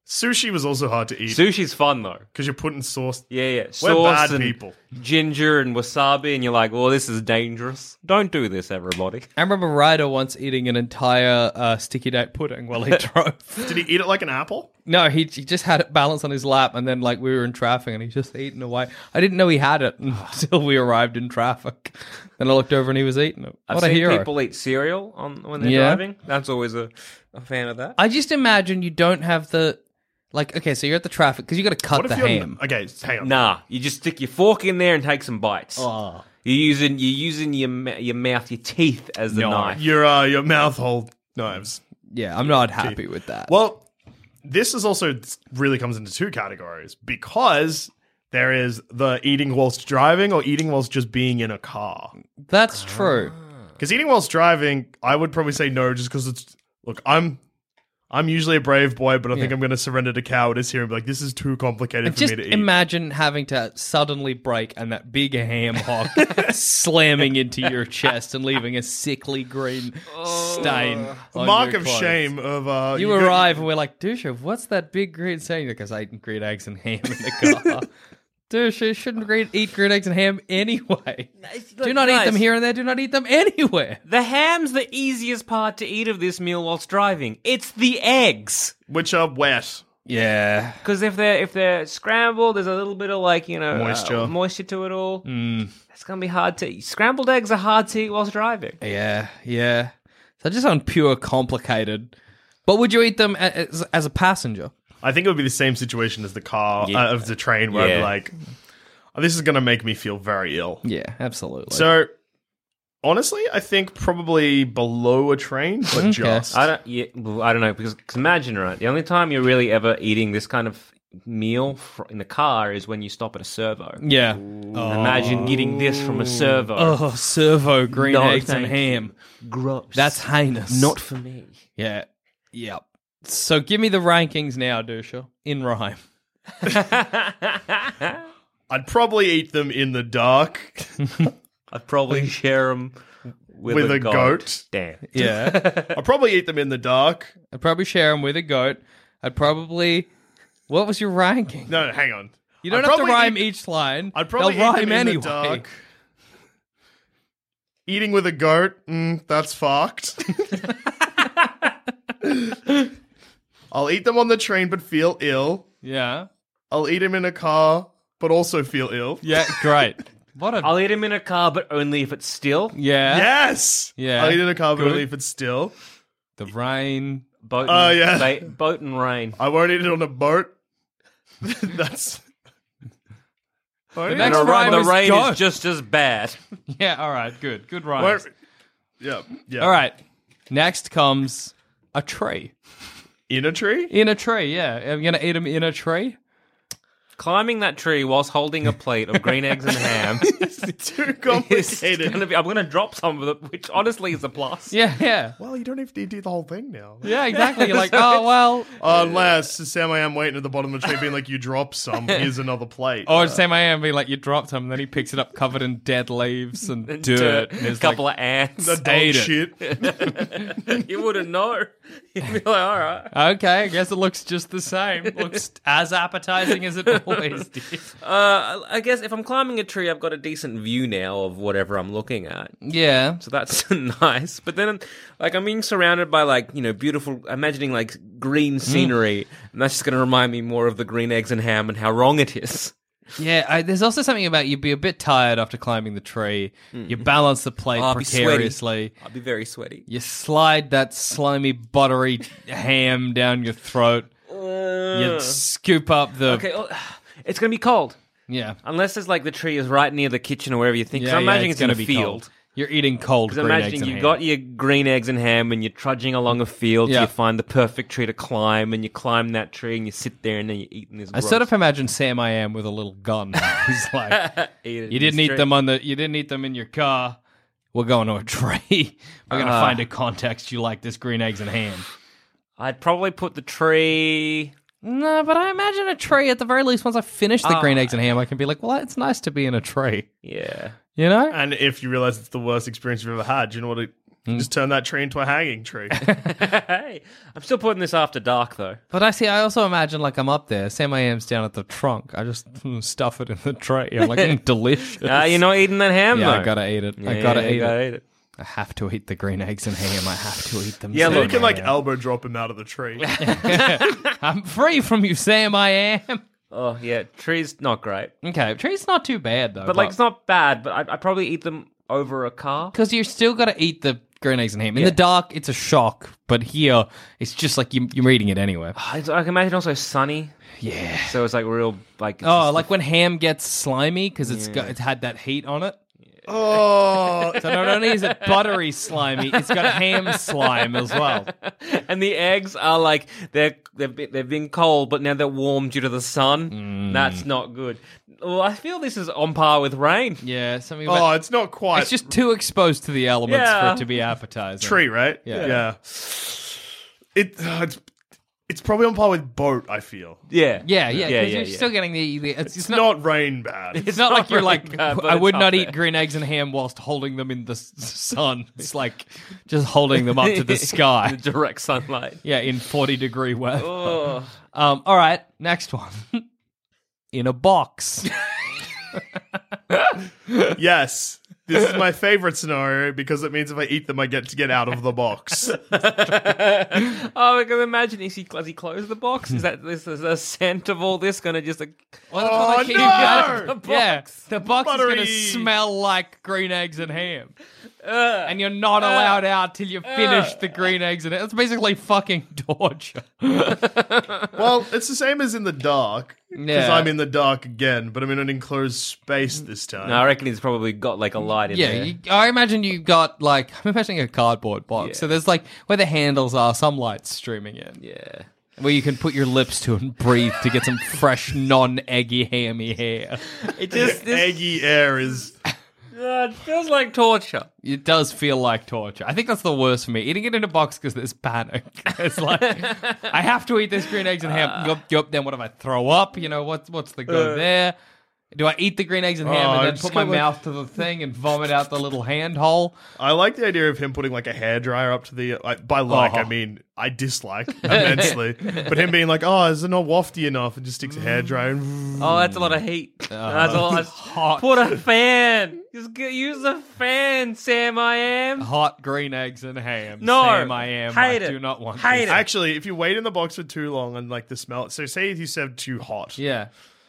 [SPEAKER 3] Sushi was also hard to eat
[SPEAKER 5] Sushi's fun though.
[SPEAKER 3] because you're putting sauce.
[SPEAKER 5] Yeah, yeah.
[SPEAKER 3] We're
[SPEAKER 5] Sauce
[SPEAKER 3] bad
[SPEAKER 5] and
[SPEAKER 3] people.
[SPEAKER 5] ginger and wasabi, and you're like, well, this is dangerous. Don't do this, everybody.
[SPEAKER 6] I remember Ryder once eating an entire uh, sticky date pudding while he drove.
[SPEAKER 3] Did he eat it like an apple?
[SPEAKER 6] No, he, he just had it balanced on his lap, and then like we were in traffic, and he just eating away. I didn't know he had it until we arrived in traffic. Then I looked over, and he was eating it.
[SPEAKER 5] I've
[SPEAKER 6] What a
[SPEAKER 5] seen
[SPEAKER 6] hero!
[SPEAKER 5] people eat cereal on when they're
[SPEAKER 6] Yeah.
[SPEAKER 5] driving. That's always a, a fan of that.
[SPEAKER 6] I just imagine you don't have the like. Okay, so you're at the traffic because you got to cut
[SPEAKER 3] What
[SPEAKER 6] the
[SPEAKER 3] if you're
[SPEAKER 6] ham.
[SPEAKER 3] Okay, hang on.
[SPEAKER 5] Nah, you just stick your fork in there and take some bites.
[SPEAKER 6] Oh.
[SPEAKER 5] You're using you're using your ma- your mouth, your teeth as the
[SPEAKER 6] No.
[SPEAKER 5] knife.
[SPEAKER 3] Your uh, your mouth hole knives.
[SPEAKER 6] Yeah, I'm not happy with that.
[SPEAKER 3] Well, this is also really comes into two categories because there is the eating whilst driving or eating whilst just being in a car.
[SPEAKER 6] That's true.
[SPEAKER 3] Because eating whilst driving, I would probably say no, just because it's look, I'm I'm usually a brave boy, but I think
[SPEAKER 6] Yeah.
[SPEAKER 3] I'm going to surrender to cowardice here and be like, this is too complicated for
[SPEAKER 6] Just
[SPEAKER 3] me to eat.
[SPEAKER 6] imagine having to suddenly break and that big ham hock slamming into your chest and leaving a sickly green stain.
[SPEAKER 3] The
[SPEAKER 6] on
[SPEAKER 3] mark
[SPEAKER 6] your
[SPEAKER 3] of
[SPEAKER 6] clothes.
[SPEAKER 3] shame of uh,
[SPEAKER 6] You,
[SPEAKER 3] go-
[SPEAKER 6] arrive and we're like, Dusha, what's that big green stain? Because I eat green eggs and ham in the car. Dusha, shouldn't green, eat green eggs and ham anyway. Do not eat them here and there. Do not eat them anywhere.
[SPEAKER 5] The ham's the easiest part to eat of this meal whilst driving. It's the eggs.
[SPEAKER 3] which are wet.
[SPEAKER 6] Yeah.
[SPEAKER 5] Because if they're if they're scrambled, there's a little bit of like you know
[SPEAKER 3] Moisture.
[SPEAKER 5] uh, moisture to it all. Mm. It's gonna be hard to eat. Scrambled eggs are hard to eat whilst driving.
[SPEAKER 6] Yeah, yeah. So just on pure complicated. But would you eat them as, as a passenger?
[SPEAKER 3] I think it would be the same situation as the car,
[SPEAKER 5] Yeah.
[SPEAKER 3] uh, of the train, where I'd be
[SPEAKER 5] Yeah.
[SPEAKER 3] like, oh, this is going to make me feel very ill.
[SPEAKER 6] Yeah, absolutely.
[SPEAKER 3] So, honestly, I think probably below a train, but
[SPEAKER 6] Okay.
[SPEAKER 3] just.
[SPEAKER 5] I don't. Yeah, well, I don't know because 'cause imagine right. The only time you're really ever eating this kind of meal fr- in the car is when you stop at a servo.
[SPEAKER 6] yeah.
[SPEAKER 5] Imagine getting this from a servo.
[SPEAKER 6] Oh, servo green
[SPEAKER 5] No,
[SPEAKER 6] eggs and
[SPEAKER 5] thank
[SPEAKER 6] ham.
[SPEAKER 5] Gross.
[SPEAKER 6] That's heinous.
[SPEAKER 5] not for me.
[SPEAKER 6] Yeah. Yep. So give me the rankings now, Dusha, in rhyme.
[SPEAKER 3] I'd probably eat them in the dark
[SPEAKER 5] I'd probably share them with,
[SPEAKER 3] with
[SPEAKER 5] a,
[SPEAKER 3] a
[SPEAKER 5] goat.
[SPEAKER 3] goat.
[SPEAKER 5] Damn.
[SPEAKER 6] Yeah.
[SPEAKER 3] I'd probably eat them in the dark.
[SPEAKER 6] I'd probably share them with a goat. I'd probably... What was your ranking?
[SPEAKER 3] No, hang on.
[SPEAKER 6] You don't
[SPEAKER 3] I'd
[SPEAKER 6] have to
[SPEAKER 3] probably
[SPEAKER 6] rhyme
[SPEAKER 3] eat-
[SPEAKER 6] each line.
[SPEAKER 3] I'd probably
[SPEAKER 6] They'll
[SPEAKER 3] eat
[SPEAKER 6] rhyme
[SPEAKER 3] them in
[SPEAKER 6] anyway.
[SPEAKER 3] the dark. Eating with a goat, mm, that's fucked. I'll eat them on the train but feel ill.
[SPEAKER 6] Yeah.
[SPEAKER 3] I'll eat them in a car but also feel ill.
[SPEAKER 6] Yeah, great. What a...
[SPEAKER 5] I'll eat him in a car, but only if it's still.
[SPEAKER 6] Yeah.
[SPEAKER 3] Yes!
[SPEAKER 6] Yeah.
[SPEAKER 3] I'll eat in a car but
[SPEAKER 6] Good.
[SPEAKER 3] only if it's still.
[SPEAKER 6] The rain...
[SPEAKER 5] Boat. And,
[SPEAKER 3] Oh, yeah.
[SPEAKER 5] ba- boat and rain.
[SPEAKER 3] I won't eat it on a boat. That's...
[SPEAKER 6] The
[SPEAKER 5] And
[SPEAKER 6] next
[SPEAKER 5] the,
[SPEAKER 6] rhyme
[SPEAKER 5] the
[SPEAKER 6] is
[SPEAKER 5] rain
[SPEAKER 6] goat.
[SPEAKER 5] is just as bad.
[SPEAKER 6] Yeah, all right, good. Good
[SPEAKER 3] Won't-
[SPEAKER 6] rhymes.
[SPEAKER 3] Yeah, yeah.
[SPEAKER 6] All right. Next comes a tree.
[SPEAKER 3] In a tree?
[SPEAKER 6] In a tree, yeah. I'm going to eat them in a tree.
[SPEAKER 5] Climbing that tree whilst holding a plate of green eggs and ham.
[SPEAKER 3] Too
[SPEAKER 5] is
[SPEAKER 3] complicated.
[SPEAKER 5] gonna be, I'm going to drop some of it, which honestly is a plus.
[SPEAKER 6] Yeah, yeah.
[SPEAKER 3] Well, you don't have to do the whole thing now.
[SPEAKER 6] Yeah, exactly. You're like, oh, well.
[SPEAKER 3] Unless Sam I am waiting at the bottom of the tree being like, you dropped some, here's another plate.
[SPEAKER 6] Or Sam I am being like, you dropped him, and then he picks it up covered in dead leaves and dirt.
[SPEAKER 5] Dirt,
[SPEAKER 6] And
[SPEAKER 5] a
[SPEAKER 6] there's
[SPEAKER 5] couple
[SPEAKER 6] like,
[SPEAKER 5] of ants.
[SPEAKER 3] the dog
[SPEAKER 6] ate it.
[SPEAKER 3] shit.
[SPEAKER 5] You wouldn't know. You'd be like, all right.
[SPEAKER 6] okay, I guess it looks just the same. Looks as appetizing as it always did.
[SPEAKER 5] Uh, I guess if I'm climbing a tree, I've got a decent view now of whatever I'm looking at.
[SPEAKER 6] Yeah.
[SPEAKER 5] So that's nice. But then, like, I'm being surrounded by, like, you know, beautiful, imagining, like, green scenery. And that's just going to remind me more of the green eggs and ham and how wrong it is.
[SPEAKER 6] Yeah, I, there's also something about you'd be a bit tired after climbing the tree. You balance the plate
[SPEAKER 5] Oh, I'll be sweaty.
[SPEAKER 6] precariously.
[SPEAKER 5] I'll be very sweaty.
[SPEAKER 6] You slide that slimy, buttery ham down your throat. You scoop up the...
[SPEAKER 5] Okay, oh, it's going to be cold.
[SPEAKER 6] Yeah.
[SPEAKER 5] Unless it's like the tree is right near the kitchen or wherever you think. 'Cause
[SPEAKER 6] Yeah,
[SPEAKER 5] I'm
[SPEAKER 6] yeah,
[SPEAKER 5] imagining
[SPEAKER 6] it's
[SPEAKER 5] it's, in
[SPEAKER 6] gonna
[SPEAKER 5] a
[SPEAKER 6] be
[SPEAKER 5] field.
[SPEAKER 6] cold. You're eating cold
[SPEAKER 5] Because
[SPEAKER 6] green eggs
[SPEAKER 5] imagining
[SPEAKER 6] and
[SPEAKER 5] you've
[SPEAKER 6] ham.
[SPEAKER 5] got your green eggs and ham and you're trudging along a field,
[SPEAKER 6] Yeah.
[SPEAKER 5] you find the perfect tree to climb and you climb that tree and you sit there and then you're eating this.
[SPEAKER 6] I sort of imagine Sam I am with a little gun. He's like,
[SPEAKER 5] Eat
[SPEAKER 6] you didn't eat them on the, you didn't eat them in your car. We're going to a tree. We're going to
[SPEAKER 5] Uh.
[SPEAKER 6] find a context you like this green eggs and ham.
[SPEAKER 5] I'd probably put the tree.
[SPEAKER 6] No, but I imagine a tree at the very least. Once I finish the
[SPEAKER 5] Oh.
[SPEAKER 6] green eggs and ham, I can be like, well, it's nice to be in a tree.
[SPEAKER 5] Yeah.
[SPEAKER 6] You know?
[SPEAKER 3] And if you realize it's the worst experience you've ever had, do you know what it Just turn that tree into a hanging tree.
[SPEAKER 5] Hey, I'm still putting this after dark, though.
[SPEAKER 6] But I see, I also imagine like I'm up there, Sam I Am's down at the trunk. I just mm, stuff it in the tray. I'm like, mm, delicious.
[SPEAKER 5] Uh, you're not eating that ham,
[SPEAKER 6] Yeah,
[SPEAKER 5] though.
[SPEAKER 6] I gotta eat it. I
[SPEAKER 5] Yeah,
[SPEAKER 6] gotta,
[SPEAKER 5] you
[SPEAKER 6] eat,
[SPEAKER 5] gotta
[SPEAKER 6] it.
[SPEAKER 5] eat it.
[SPEAKER 6] I have to eat the green eggs and ham. I have to eat them.
[SPEAKER 5] Yeah,
[SPEAKER 6] Sam
[SPEAKER 3] So you
[SPEAKER 5] look,
[SPEAKER 3] can
[SPEAKER 6] I
[SPEAKER 3] like
[SPEAKER 6] Am.
[SPEAKER 3] elbow drop him out of the tree.
[SPEAKER 6] I'm free from you, Sam I Am.
[SPEAKER 5] Oh, yeah, tree's not great.
[SPEAKER 6] Okay, tree's not too bad though.
[SPEAKER 5] But, like, it's not bad, but I'd, I'd probably eat them over a car.
[SPEAKER 6] because you still got to eat the green eggs and ham. In
[SPEAKER 5] Yeah.
[SPEAKER 6] the dark, it's a shock, but here it's just like you, you're eating it anyway.
[SPEAKER 5] I, I can imagine also sunny,
[SPEAKER 6] Yeah.
[SPEAKER 5] so it's like real, like... It's
[SPEAKER 6] Oh,
[SPEAKER 5] just-
[SPEAKER 6] like when ham gets slimy because it's got it's had that heat on it.
[SPEAKER 3] Oh,
[SPEAKER 6] So not only is it buttery slimy, it's got ham slime as well.
[SPEAKER 5] And the eggs are like, they're, they've, been, they've been cold, but now they're warm due to the sun.
[SPEAKER 6] Mm.
[SPEAKER 5] That's not good. Well, I feel this is on par with rain.
[SPEAKER 6] Yeah, something
[SPEAKER 3] oh,
[SPEAKER 6] about
[SPEAKER 3] it's not quite.
[SPEAKER 6] it's just too exposed to the elements for
[SPEAKER 5] Yeah.
[SPEAKER 6] it to be appetizing.
[SPEAKER 3] tree, right?
[SPEAKER 6] Yeah.
[SPEAKER 3] yeah. It uh, it's it's probably on par with boat. I feel
[SPEAKER 5] Yeah.
[SPEAKER 6] Yeah, yeah,
[SPEAKER 5] Yeah,
[SPEAKER 6] because
[SPEAKER 5] yeah,
[SPEAKER 6] you're
[SPEAKER 5] yeah.
[SPEAKER 6] still getting the. the it's,
[SPEAKER 3] it's,
[SPEAKER 6] it's
[SPEAKER 3] not,
[SPEAKER 6] not.
[SPEAKER 3] rain bad.
[SPEAKER 6] It's not like you're
[SPEAKER 5] really
[SPEAKER 6] like,
[SPEAKER 5] bad, but
[SPEAKER 6] I
[SPEAKER 5] it's
[SPEAKER 6] would
[SPEAKER 5] up
[SPEAKER 6] not
[SPEAKER 5] there.
[SPEAKER 6] eat green eggs and ham whilst holding them in the s- sun. It's like just holding them up to the sky.
[SPEAKER 5] The direct sunlight.
[SPEAKER 6] Yeah, in forty degree weather.
[SPEAKER 5] Oh.
[SPEAKER 6] Um, all right, next one. In a box.
[SPEAKER 3] Yes, this is my favorite scenario because it means if I eat them, I get to get out of the box.
[SPEAKER 5] Oh, I can imagine, is he, has he closed the box? Is that this is a scent of all this going to just... Like,
[SPEAKER 6] Well, that's
[SPEAKER 3] Oh,
[SPEAKER 6] what I keep
[SPEAKER 3] no!
[SPEAKER 6] getting. Yeah, the box is
[SPEAKER 3] Buttery.
[SPEAKER 6] going to smell like green eggs and ham. and you're not allowed out till you finish the green eggs and ham. It's basically fucking torture.
[SPEAKER 3] Well, it's the same as in the dark because
[SPEAKER 6] Yeah.
[SPEAKER 3] I'm in the dark again, but I'm in an enclosed space this time.
[SPEAKER 5] no, I reckon he's probably got like a light in
[SPEAKER 6] Yeah,
[SPEAKER 5] there.
[SPEAKER 6] you, I imagine you got like, I'm imagining a cardboard box.
[SPEAKER 5] Yeah.
[SPEAKER 6] So there's like, where the handles are, some lights streaming in.
[SPEAKER 5] Yeah.
[SPEAKER 6] Where you can put your lips to and breathe to get some fresh, non-eggy, hammy hair.
[SPEAKER 5] It just... This,
[SPEAKER 3] Eggy air is.
[SPEAKER 5] uh, it feels like torture.
[SPEAKER 6] It does feel like torture. I think that's the worst for me. Eating it in a box because there's panic. It's like, I have to eat this green eggs and ham. Yup, yup, then what if I throw up? You know, what's what's the go there? Do I eat the green eggs and ham
[SPEAKER 3] Oh,
[SPEAKER 6] and then
[SPEAKER 3] just
[SPEAKER 6] put my
[SPEAKER 3] go like-
[SPEAKER 6] mouth to the thing and vomit out the little hand hole?
[SPEAKER 3] I like the idea of him putting like a hairdryer up to the. Like, by like, I
[SPEAKER 6] Oh.
[SPEAKER 3] mean I dislike immensely, but him being like, "Oh, is it not wafty enough?" and just sticks a hairdryer. And...
[SPEAKER 5] Oh, that's a lot of heat. That's a lot.
[SPEAKER 6] Hot.
[SPEAKER 5] Put a fan. Just get, use a fan, Sam I Am.
[SPEAKER 6] Hot green eggs and ham.
[SPEAKER 5] No.
[SPEAKER 6] Sam I am.
[SPEAKER 5] Hate
[SPEAKER 6] I
[SPEAKER 5] it.
[SPEAKER 6] do not want
[SPEAKER 5] Hate
[SPEAKER 6] this.
[SPEAKER 5] it.
[SPEAKER 3] Actually, if you wait in the box for too long and like the smell, so say you said too hot,
[SPEAKER 6] Yeah.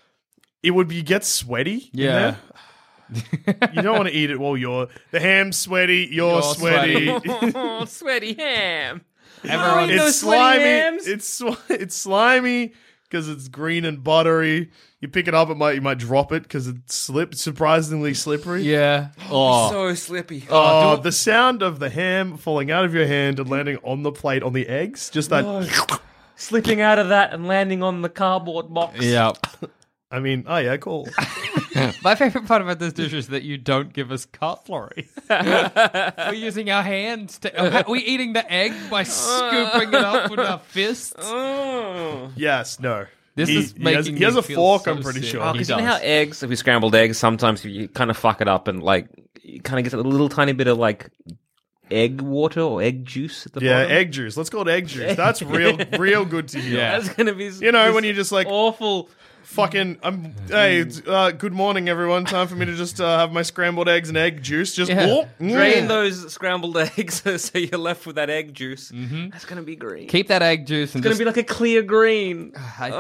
[SPEAKER 3] it would be get sweaty. in
[SPEAKER 6] Yeah.
[SPEAKER 3] there. You don't want to eat it while you're the ham's sweaty, you're,
[SPEAKER 6] You're
[SPEAKER 3] sweaty.
[SPEAKER 5] Oh, sweaty ham.
[SPEAKER 6] Everyone-
[SPEAKER 5] Oh, those
[SPEAKER 3] It's
[SPEAKER 5] sweaty
[SPEAKER 3] slimy.
[SPEAKER 5] hams.
[SPEAKER 3] It's sw- it's slimy because it's green and buttery. You pick it up, it might you might drop it because it's slip surprisingly slippery.
[SPEAKER 6] Yeah. Oh.
[SPEAKER 5] So slippy.
[SPEAKER 3] Oh, the sound of the ham falling out of your hand and landing on the plate on the eggs, just that.
[SPEAKER 5] Slipping out of that and landing on the cardboard box.
[SPEAKER 6] Yeah.
[SPEAKER 3] I mean, oh yeah, cool.
[SPEAKER 6] My favorite part about this dish is that you don't give us cutlery. We're using our hands to. Are we eating the egg by scooping it up with our fists?
[SPEAKER 5] Oh.
[SPEAKER 3] Yes, no.
[SPEAKER 6] This
[SPEAKER 3] he,
[SPEAKER 6] is
[SPEAKER 3] he has,
[SPEAKER 6] making
[SPEAKER 3] he has
[SPEAKER 6] me
[SPEAKER 3] a
[SPEAKER 6] feel
[SPEAKER 3] fork.
[SPEAKER 6] so
[SPEAKER 3] I'm pretty
[SPEAKER 6] sick.
[SPEAKER 3] sure.
[SPEAKER 5] Oh,
[SPEAKER 6] He
[SPEAKER 5] because you know
[SPEAKER 6] does.
[SPEAKER 5] how eggs, if we scrambled eggs, sometimes you kind of fuck it up and like you kind of get a little tiny bit of like egg water or egg juice at the
[SPEAKER 3] Yeah,
[SPEAKER 5] bottom.
[SPEAKER 3] egg juice. Let's call it egg juice. That's real, real good to hear.
[SPEAKER 6] Yeah.
[SPEAKER 5] That's gonna be
[SPEAKER 3] You know,
[SPEAKER 5] this
[SPEAKER 3] when you just like
[SPEAKER 5] awful.
[SPEAKER 3] fucking. I'm. Hey, it's, uh, good morning, everyone. Time for me to just uh, have my scrambled eggs and egg juice. Just
[SPEAKER 6] Yeah.
[SPEAKER 3] oh, mm.
[SPEAKER 5] Drain those scrambled eggs so you're left with that egg juice. Mm-hmm. That's gonna be green.
[SPEAKER 6] Keep that egg juice and
[SPEAKER 5] it's gonna
[SPEAKER 6] just.
[SPEAKER 5] be like a clear green.
[SPEAKER 6] I hate this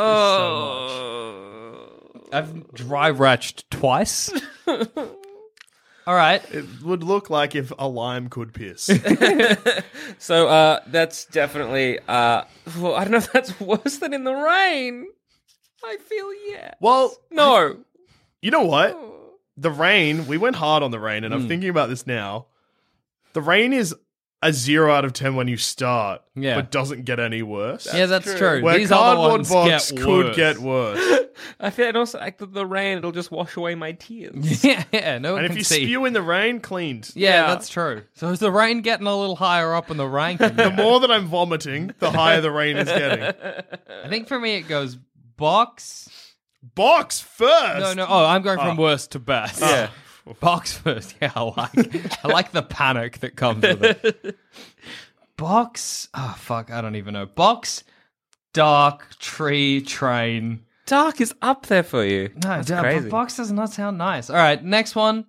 [SPEAKER 5] Oh.
[SPEAKER 6] so much. I've dry ratched twice. All right.
[SPEAKER 3] It would look like if a lime could piss.
[SPEAKER 5] So uh, that's definitely. Uh, well, I don't know if that's worse than in the rain. I feel yeah.
[SPEAKER 3] Well,
[SPEAKER 5] No.
[SPEAKER 3] you know what? The rain. We went hard on the rain, and I'm thinking about this now. The rain is a zero out of ten when you start,
[SPEAKER 6] Yeah.
[SPEAKER 3] but doesn't get any worse.
[SPEAKER 6] Yeah, that's true.
[SPEAKER 3] Where
[SPEAKER 6] These other
[SPEAKER 3] cardboard
[SPEAKER 6] ones
[SPEAKER 3] box
[SPEAKER 6] get
[SPEAKER 3] could
[SPEAKER 6] worse.
[SPEAKER 3] get worse.
[SPEAKER 5] I feel it also like the, the rain. It'll just wash away my tears.
[SPEAKER 6] Yeah, yeah. No one
[SPEAKER 3] And if
[SPEAKER 6] can
[SPEAKER 3] you
[SPEAKER 6] see.
[SPEAKER 3] spew in the rain, cleaned.
[SPEAKER 6] Yeah,
[SPEAKER 5] Yeah.
[SPEAKER 6] that's true. So is the rain getting a little higher up in the ranking?
[SPEAKER 3] The more that I'm vomiting, the higher the rain is getting.
[SPEAKER 6] I think for me it goes box.
[SPEAKER 3] Box first.
[SPEAKER 6] No, no. Oh, I'm going from
[SPEAKER 3] Oh.
[SPEAKER 6] worst to best.
[SPEAKER 3] Yeah.
[SPEAKER 6] Box first. Yeah, I like I like the panic that comes with it. Box. Oh, fuck. I don't even know. Box, dark, tree, train.
[SPEAKER 5] Dark is up there for you.
[SPEAKER 6] No,
[SPEAKER 5] That's
[SPEAKER 6] dark,
[SPEAKER 5] crazy.
[SPEAKER 6] but box does not sound nice. All right, next one.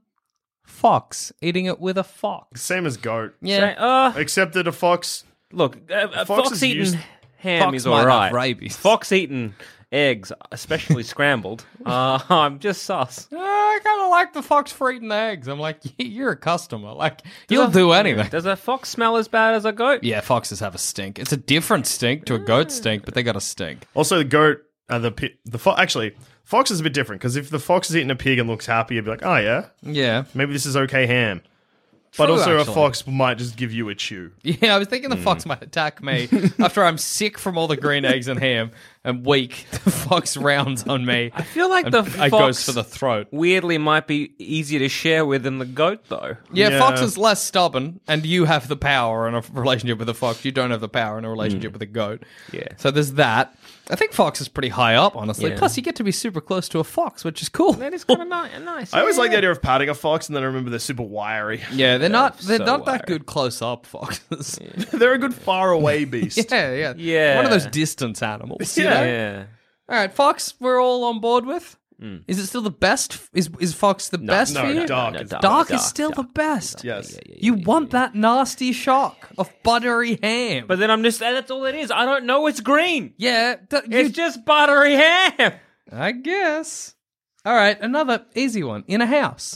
[SPEAKER 6] Fox. Eating it with a fox.
[SPEAKER 3] Same as goat.
[SPEAKER 6] Yeah.
[SPEAKER 5] Uh,
[SPEAKER 3] Except that a fox.
[SPEAKER 5] look, uh, a
[SPEAKER 3] Fox
[SPEAKER 5] fox,
[SPEAKER 3] is
[SPEAKER 5] eating
[SPEAKER 3] used-
[SPEAKER 5] ham
[SPEAKER 6] Fox
[SPEAKER 5] is
[SPEAKER 6] might have
[SPEAKER 5] all right.
[SPEAKER 6] rabies.
[SPEAKER 5] Fox eating eggs, especially scrambled. Uh, I'm just sus.
[SPEAKER 6] Uh, I kind of like the fox for eating eggs. I'm like, you're a customer. Like, you'll do anything.
[SPEAKER 5] Does a fox smell as bad as a goat?
[SPEAKER 6] Yeah, foxes have a stink. It's a different stink to a goat stink, but they got a stink.
[SPEAKER 3] Also, the goat and the pi- the fo- actually fox is a bit different because if the fox is eating a pig and looks happy, you'd be like, oh yeah,
[SPEAKER 6] Yeah.
[SPEAKER 3] maybe this is okay ham. But
[SPEAKER 6] True,
[SPEAKER 3] also,
[SPEAKER 6] actually.
[SPEAKER 3] a fox might just give you a chew.
[SPEAKER 6] Yeah, I was thinking the fox might attack me after I'm sick from all the green eggs and ham and weak. The fox rounds on me.
[SPEAKER 5] I feel like
[SPEAKER 6] and
[SPEAKER 5] the
[SPEAKER 6] it
[SPEAKER 5] fox
[SPEAKER 6] goes for the throat.
[SPEAKER 5] weirdly might be easier to share with than the goat, though.
[SPEAKER 6] Yeah,
[SPEAKER 3] Yeah.
[SPEAKER 6] fox is less stubborn, and you have the power in a relationship with a fox. You don't have the power in a relationship with a goat.
[SPEAKER 5] Yeah.
[SPEAKER 6] So there's that. I think fox is pretty high up, honestly.
[SPEAKER 5] Yeah.
[SPEAKER 6] Plus, you get to be super close to a fox, which is cool.
[SPEAKER 5] That is kind of ni- nice.
[SPEAKER 3] I always
[SPEAKER 5] yeah.
[SPEAKER 3] like the idea of patting a fox, and then I remember they're super wiry.
[SPEAKER 6] Yeah, they're not. They're
[SPEAKER 5] so
[SPEAKER 6] not that
[SPEAKER 5] wiry.
[SPEAKER 6] good close up foxes.
[SPEAKER 3] They're a good far away beast.
[SPEAKER 6] Yeah, yeah,
[SPEAKER 5] Yeah.
[SPEAKER 6] One of those distance animals. You know?
[SPEAKER 5] Yeah.
[SPEAKER 6] All right, fox. We're all on board with. Is it still the best? Is is fox the best
[SPEAKER 3] no,
[SPEAKER 6] for you?
[SPEAKER 3] dark
[SPEAKER 5] no,
[SPEAKER 3] is
[SPEAKER 5] dark.
[SPEAKER 6] Dark,
[SPEAKER 5] Dark,
[SPEAKER 6] is still
[SPEAKER 5] dark,
[SPEAKER 6] the best.
[SPEAKER 3] Yes.
[SPEAKER 6] You want that nasty shock of buttery ham.
[SPEAKER 5] But then I'm just, that's all it is. I don't know it's green.
[SPEAKER 6] yeah, th- you-
[SPEAKER 5] It's just buttery ham.
[SPEAKER 6] I guess. All right, another easy one. In a house.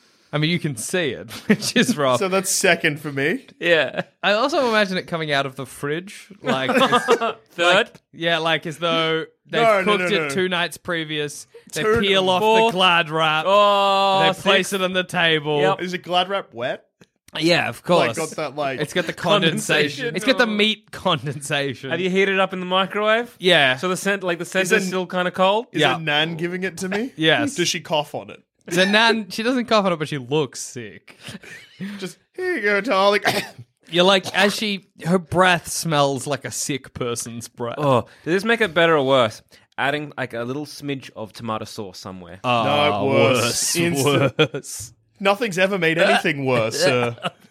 [SPEAKER 6] I mean, you can see it, which is rough.
[SPEAKER 3] So that's second for me.
[SPEAKER 5] Yeah.
[SPEAKER 6] I also imagine it coming out of the fridge, like it's-
[SPEAKER 5] Third.
[SPEAKER 6] yeah, like as though they've
[SPEAKER 3] No, no,
[SPEAKER 6] cooked
[SPEAKER 3] no,
[SPEAKER 6] it
[SPEAKER 3] no.
[SPEAKER 6] two nights previous. They
[SPEAKER 3] Two-
[SPEAKER 6] peel off
[SPEAKER 5] four.
[SPEAKER 6] the glad wrap.
[SPEAKER 5] Oh,
[SPEAKER 6] they place it on the table.
[SPEAKER 5] Yep.
[SPEAKER 3] Is it glad wrap wet?
[SPEAKER 6] Yeah, of course.
[SPEAKER 3] Like got that like
[SPEAKER 6] It's got the condensation.
[SPEAKER 5] Condensation.
[SPEAKER 6] It's got the meat condensation.
[SPEAKER 5] Have you heated it up in the microwave?
[SPEAKER 6] Yeah.
[SPEAKER 5] So the scent, like the scent
[SPEAKER 3] Is
[SPEAKER 5] is,
[SPEAKER 3] it-
[SPEAKER 5] still kind of cold?
[SPEAKER 3] Is
[SPEAKER 6] Yeah.
[SPEAKER 3] it Nan giving it to me?
[SPEAKER 6] Yes.
[SPEAKER 3] Does she cough on it?
[SPEAKER 6] So Nan, she doesn't cough on it, but she looks sick.
[SPEAKER 3] Just here you go, darling.
[SPEAKER 6] You're like, as she, her breath smells like a sick person's breath.
[SPEAKER 5] Oh, does this make it better or worse? Adding like a little smidge of tomato sauce somewhere.
[SPEAKER 3] No, worse.
[SPEAKER 6] worse.
[SPEAKER 3] Instant.
[SPEAKER 6] Worse.
[SPEAKER 3] Nothing's ever made anything worse. Uh,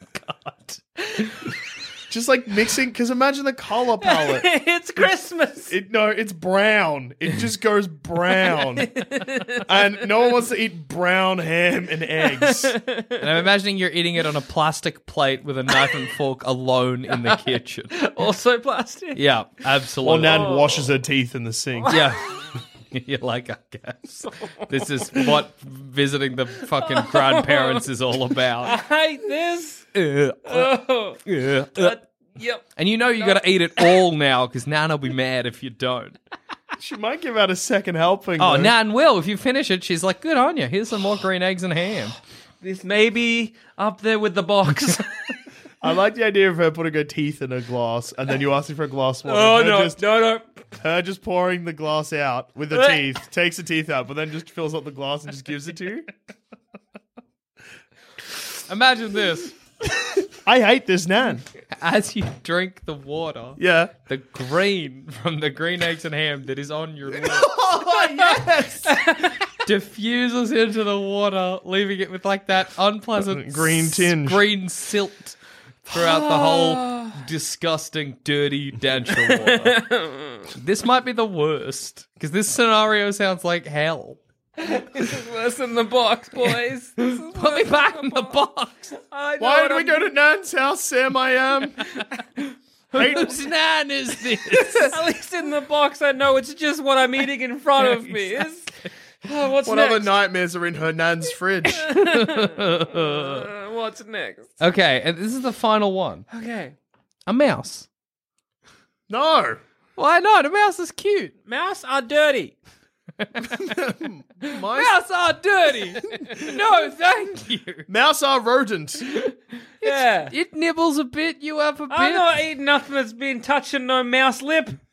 [SPEAKER 6] God.
[SPEAKER 3] just like mixing, because imagine the color palette.
[SPEAKER 5] It's Christmas.
[SPEAKER 3] It no, it's brown. It just goes brown, and no one wants to eat brown ham and eggs.
[SPEAKER 6] And I'm imagining you're eating it on a plastic plate with a knife and fork alone in the kitchen.
[SPEAKER 5] Also plastic.
[SPEAKER 6] Yeah,
[SPEAKER 3] While
[SPEAKER 6] absolutely.
[SPEAKER 3] Nan washes her teeth in the sink.
[SPEAKER 6] Yeah. You're like, I guess. This is what visiting the fucking grandparents is all
[SPEAKER 5] I
[SPEAKER 6] about.
[SPEAKER 5] hate this.
[SPEAKER 6] Uh,
[SPEAKER 5] Oh.
[SPEAKER 6] uh,
[SPEAKER 5] Uh, yep.
[SPEAKER 6] And you know you got to eat it all now because Nan will be mad if you don't.
[SPEAKER 3] She might give out a second helping.
[SPEAKER 6] Oh,
[SPEAKER 3] though.
[SPEAKER 6] Nan will. If you finish it, she's like, good on you. Here's some more green eggs and ham.
[SPEAKER 5] This may be up there with the box.
[SPEAKER 3] I like the idea of her putting her teeth in a glass, and then you ask her for a glass water.
[SPEAKER 5] oh
[SPEAKER 3] her
[SPEAKER 5] no,
[SPEAKER 3] just,
[SPEAKER 5] no, no.
[SPEAKER 3] her just pouring the glass out with the teeth, takes the teeth out, but then just fills up the glass and just gives it to you.
[SPEAKER 6] Imagine this.
[SPEAKER 3] I hate this Nan.
[SPEAKER 6] As you drink the water,
[SPEAKER 3] Yeah.
[SPEAKER 6] the green from the green eggs and ham that is on your lips
[SPEAKER 3] Oh yes.
[SPEAKER 6] diffuses into the water, leaving it with like that unpleasant
[SPEAKER 3] Green tinge.
[SPEAKER 6] green silt throughout the whole disgusting, dirty denture water. This might be the worst because this scenario sounds like hell.
[SPEAKER 5] This is worse than the box, boys. This is
[SPEAKER 6] Put me back in the box.
[SPEAKER 5] I know
[SPEAKER 3] Why
[SPEAKER 5] what
[SPEAKER 3] did we
[SPEAKER 5] I'm-
[SPEAKER 3] go to Nan's house, Sam? I am.
[SPEAKER 6] Whose nan is this?
[SPEAKER 5] At least in the box, I know it's just what I'm eating in front of me. Is oh, what's
[SPEAKER 3] What
[SPEAKER 5] next?
[SPEAKER 3] other nightmares are in her Nan's fridge?
[SPEAKER 5] Uh, what's next?
[SPEAKER 6] Okay, and this is the final one.
[SPEAKER 5] Okay,
[SPEAKER 6] A mouse.
[SPEAKER 3] No.
[SPEAKER 6] Why not? A mouse is cute.
[SPEAKER 5] mouse are dirty.
[SPEAKER 3] Mice,
[SPEAKER 6] Mouse are dirty. No, thank you.
[SPEAKER 3] mouse are rodent.
[SPEAKER 5] Yeah,
[SPEAKER 6] It nibbles a bit. You have a bit.
[SPEAKER 5] I'm not eating nothing that's been touching no mouse lip.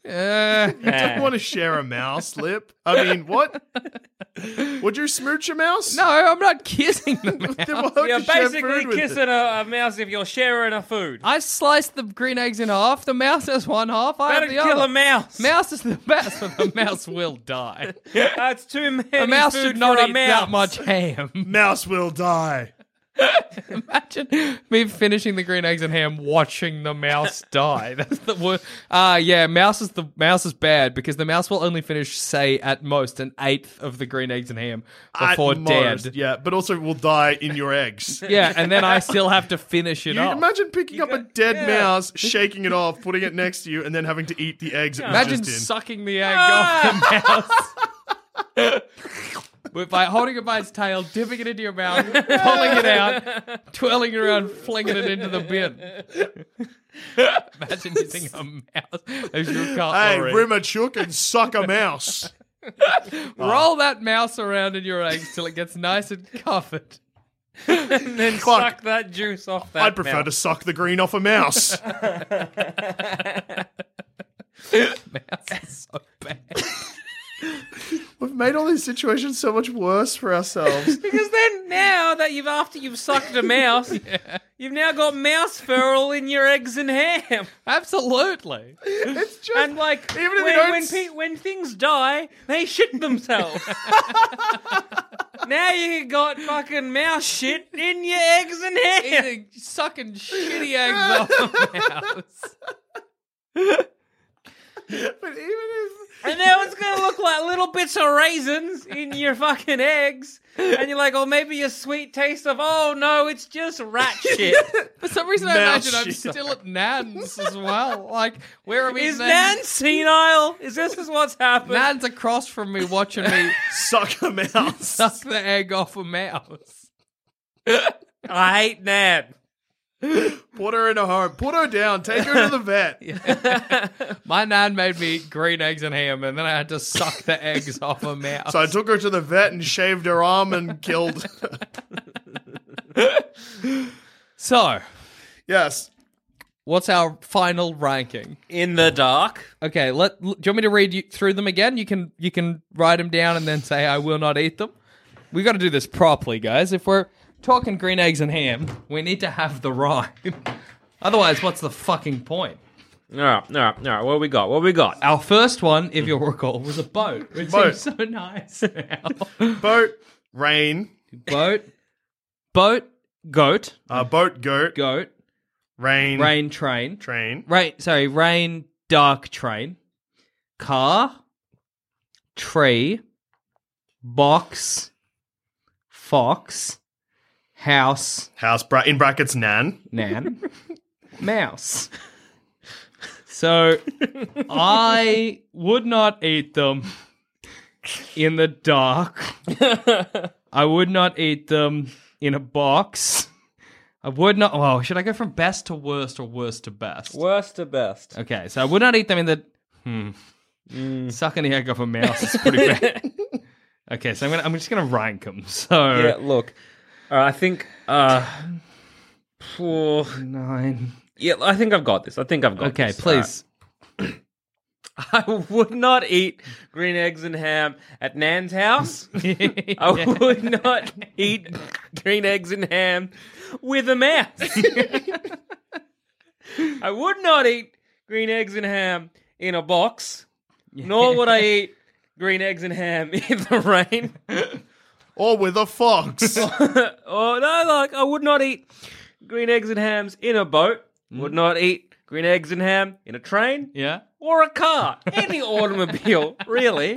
[SPEAKER 6] Uh,
[SPEAKER 3] You don't want to share a mouse lip. I mean, what? Would you smooch a mouse?
[SPEAKER 6] no, I'm not kissing the mouse.
[SPEAKER 3] Then why would
[SPEAKER 5] You're
[SPEAKER 3] you share
[SPEAKER 5] basically
[SPEAKER 3] food with
[SPEAKER 5] kissing
[SPEAKER 3] it?
[SPEAKER 5] a, a mouse if you're sharing a food.
[SPEAKER 6] I sliced the green eggs in half. The mouse has one half. I
[SPEAKER 5] Better
[SPEAKER 6] have the
[SPEAKER 5] kill
[SPEAKER 6] other.
[SPEAKER 5] a mouse.
[SPEAKER 6] Mouse is the best, but the mouse will die.
[SPEAKER 5] That's too many
[SPEAKER 6] A mouse
[SPEAKER 5] food
[SPEAKER 6] should not
[SPEAKER 5] for a
[SPEAKER 6] eat
[SPEAKER 5] mouse.
[SPEAKER 6] that much ham.
[SPEAKER 3] Mouse will die.
[SPEAKER 6] Imagine me finishing the green eggs and ham, watching the mouse die. That's the worst. Ah, uh, yeah, mouse is the mouse is bad because the mouse will only finish, say, at most an eighth of the green eggs and ham before
[SPEAKER 3] At most,
[SPEAKER 6] dead.
[SPEAKER 3] yeah, but also will die in your eggs.
[SPEAKER 6] Yeah, and then I still have to finish it
[SPEAKER 3] You
[SPEAKER 6] off.
[SPEAKER 3] imagine picking up a dead
[SPEAKER 5] yeah.
[SPEAKER 3] mouse, shaking it off, putting it next to you, and then having to eat the eggs it was
[SPEAKER 6] Imagine
[SPEAKER 3] just in.
[SPEAKER 6] sucking the egg off the mouse. With by holding it by its tail, dipping it into your mouth, pulling it out, twirling it around, flinging it into the bin. Imagine using a mouse as your
[SPEAKER 3] Hey,
[SPEAKER 6] cutlery.
[SPEAKER 3] rim a chook and suck a mouse.
[SPEAKER 6] Roll that mouse around in your eggs till it gets nice and covered.
[SPEAKER 5] And then
[SPEAKER 3] Fuck.
[SPEAKER 5] suck that juice off that
[SPEAKER 3] I'd prefer
[SPEAKER 5] mouse.
[SPEAKER 3] to suck the green off a mouse.
[SPEAKER 6] Mouse is so bad.
[SPEAKER 3] We've made all these situations so much worse for ourselves.
[SPEAKER 5] Because then now that you've after you've sucked a mouse, you've now got mouse fur all in your eggs and ham.
[SPEAKER 6] Absolutely.
[SPEAKER 3] It's just
[SPEAKER 5] And like
[SPEAKER 3] even if you
[SPEAKER 5] when
[SPEAKER 3] don't
[SPEAKER 5] when,
[SPEAKER 3] s-
[SPEAKER 5] pe- when things die, they shit themselves. Now you got fucking mouse shit in your eggs and ham.
[SPEAKER 6] Eating, sucking shitty eggs off a mouse.
[SPEAKER 3] But even if
[SPEAKER 5] And now it's going to look like little bits of raisins in your fucking eggs. And you're like, oh, maybe a sweet taste of, oh, no, it's just rat shit.
[SPEAKER 6] For some reason, I
[SPEAKER 3] Mouse
[SPEAKER 6] imagine I'm
[SPEAKER 3] shit.
[SPEAKER 6] still at Nan's as well. Like, where am I?
[SPEAKER 5] Is Nan senile? Is this is what's happened?
[SPEAKER 6] Nan's across from me watching me
[SPEAKER 3] suck a mouse.
[SPEAKER 6] suck the egg off a mouse.
[SPEAKER 5] I hate Nan.
[SPEAKER 3] Put her in a home. Put her down. Take her to the vet.
[SPEAKER 6] My Nan made me eat green eggs and ham, and then I had to suck the eggs off a mouse.
[SPEAKER 3] So I took her to the vet and shaved her arm and killed her.
[SPEAKER 6] So,
[SPEAKER 3] Yes.
[SPEAKER 6] what's our final ranking?
[SPEAKER 5] In the dark.
[SPEAKER 6] Okay, let. Do you want me to read you through them again? You can you can write them down and then say I will not eat them. We got to do this properly, guys. If we're talking green eggs and ham, we need to have the rhyme. Otherwise, what's the fucking point?
[SPEAKER 5] All right, all right, all right. What we got? What we got?
[SPEAKER 6] Our first one, if you'll recall, was a boat. Which
[SPEAKER 3] Boat.
[SPEAKER 6] seems so nice now.
[SPEAKER 3] Boat, rain,
[SPEAKER 6] boat, boat, goat,
[SPEAKER 3] uh, boat, goat,
[SPEAKER 6] goat,
[SPEAKER 3] rain,
[SPEAKER 6] rain, train,
[SPEAKER 3] train,
[SPEAKER 6] rain. Sorry, rain, dark, train, car, tree, box, fox, house,
[SPEAKER 3] house, bra- in brackets, nan.
[SPEAKER 6] nan, mouse. So I would not eat them in the dark. I would not eat them in a box. I would not. Oh, should I go from best to worst or worst to best?
[SPEAKER 5] Worst to best.
[SPEAKER 6] Okay, so I would not eat them in the. Hmm. Sucking the egg off a mouse is pretty bad. Okay, so I'm gonna. I'm just gonna rank them. So
[SPEAKER 5] Yeah, look. Uh, I think. Uh, four,
[SPEAKER 6] nine.
[SPEAKER 5] yeah, I think I've got this. I think I've got
[SPEAKER 6] Okay,
[SPEAKER 5] this.
[SPEAKER 6] please.
[SPEAKER 5] All right. I would not eat green eggs and ham at Nan's house. I would not eat green eggs and ham with a mouse. I would not eat green eggs and ham in a box, nor would I eat green eggs and ham in the rain.
[SPEAKER 3] Or with a fox.
[SPEAKER 5] Oh, no, like, I would not eat green eggs and hams in a boat. Would not eat green eggs and ham in a train.
[SPEAKER 6] Yeah.
[SPEAKER 5] Or a car. Any automobile, really.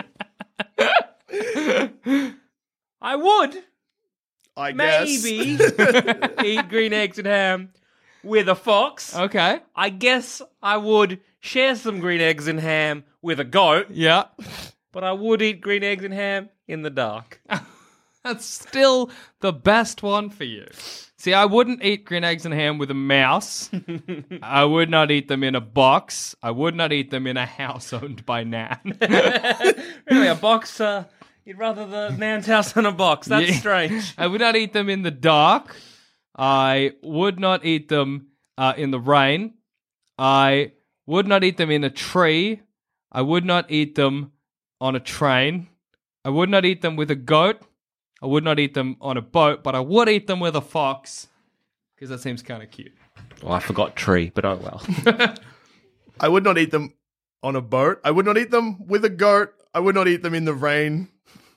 [SPEAKER 5] I would
[SPEAKER 3] I guess.
[SPEAKER 5] maybe eat green eggs and ham with a fox.
[SPEAKER 6] Okay.
[SPEAKER 5] I guess I would share some green eggs and ham with a goat.
[SPEAKER 6] Yeah.
[SPEAKER 5] But I would eat green eggs and ham in the dark.
[SPEAKER 6] That's still the best one for you. See, I wouldn't eat green eggs and ham with a mouse. I would not eat them in a box. I would not eat them in a house owned by Nan.
[SPEAKER 5] Really, a box? Uh, you'd rather the Nan's house than a box. That's
[SPEAKER 6] Yeah.
[SPEAKER 5] strange.
[SPEAKER 6] I would not eat them in the dark. I would not eat them uh, in the rain. I would not eat them in a tree. I would not eat them on a train. I would not eat them with a goat. I would not eat them on a boat, but I would eat them with a fox because that seems kind of cute.
[SPEAKER 5] Well, I forgot tree, but oh well.
[SPEAKER 3] I would not eat them on a boat. I would not eat them with a goat. I would not eat them in the rain.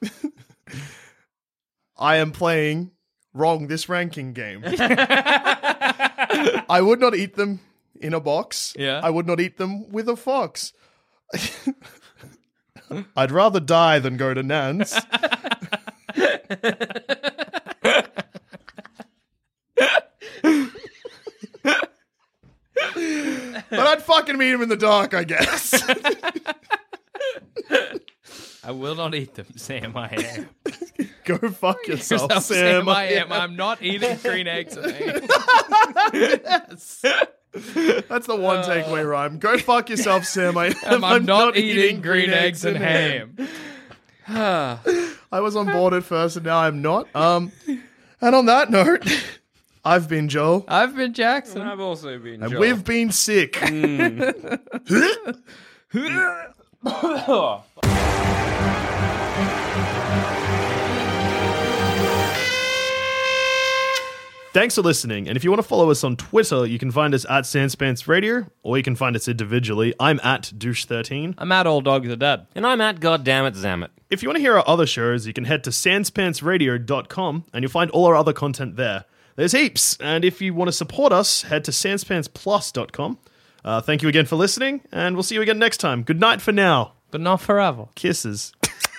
[SPEAKER 3] I am playing wrong this ranking game. I would not eat them in a box.
[SPEAKER 6] Yeah.
[SPEAKER 3] I would not eat them with a fox. I'd rather die than go to Nan's. But I'd fucking meet him in the dark, I guess.
[SPEAKER 6] I will not eat them, Sam. I am.
[SPEAKER 3] Go fuck yourself,
[SPEAKER 6] Sam.
[SPEAKER 3] Sam.
[SPEAKER 6] I am. I'm not eating green eggs and ham.
[SPEAKER 3] Yes. That's the one takeaway rhyme. Go fuck yourself, Sam. I am.
[SPEAKER 6] I'm, I'm not, not eating,
[SPEAKER 3] eating
[SPEAKER 6] green eggs and ham.
[SPEAKER 3] ham. I was on board at first, and now I'm not. Um, and on that note, I've been Joe.
[SPEAKER 6] I've been Jackson.
[SPEAKER 5] And I've also been
[SPEAKER 3] And
[SPEAKER 5] Joel.
[SPEAKER 3] we've been sick. Thanks for listening, and if you want to follow us on Twitter, you can find us at Sanspants Radio, or you can find us individually. I'm at douche thirteen.
[SPEAKER 6] I'm at All Dogs Are Dead.
[SPEAKER 5] And I'm at Goddammit Zammit.
[SPEAKER 3] If you want to hear our other shows, you can head to sanspantsradio dot com, and you'll find all our other content there. There's heaps, and if you want to support us, head to sanspants plus dot com. Uh, thank you again for listening, and we'll see you again next time. Good night for now.
[SPEAKER 6] But not forever.
[SPEAKER 3] Kisses.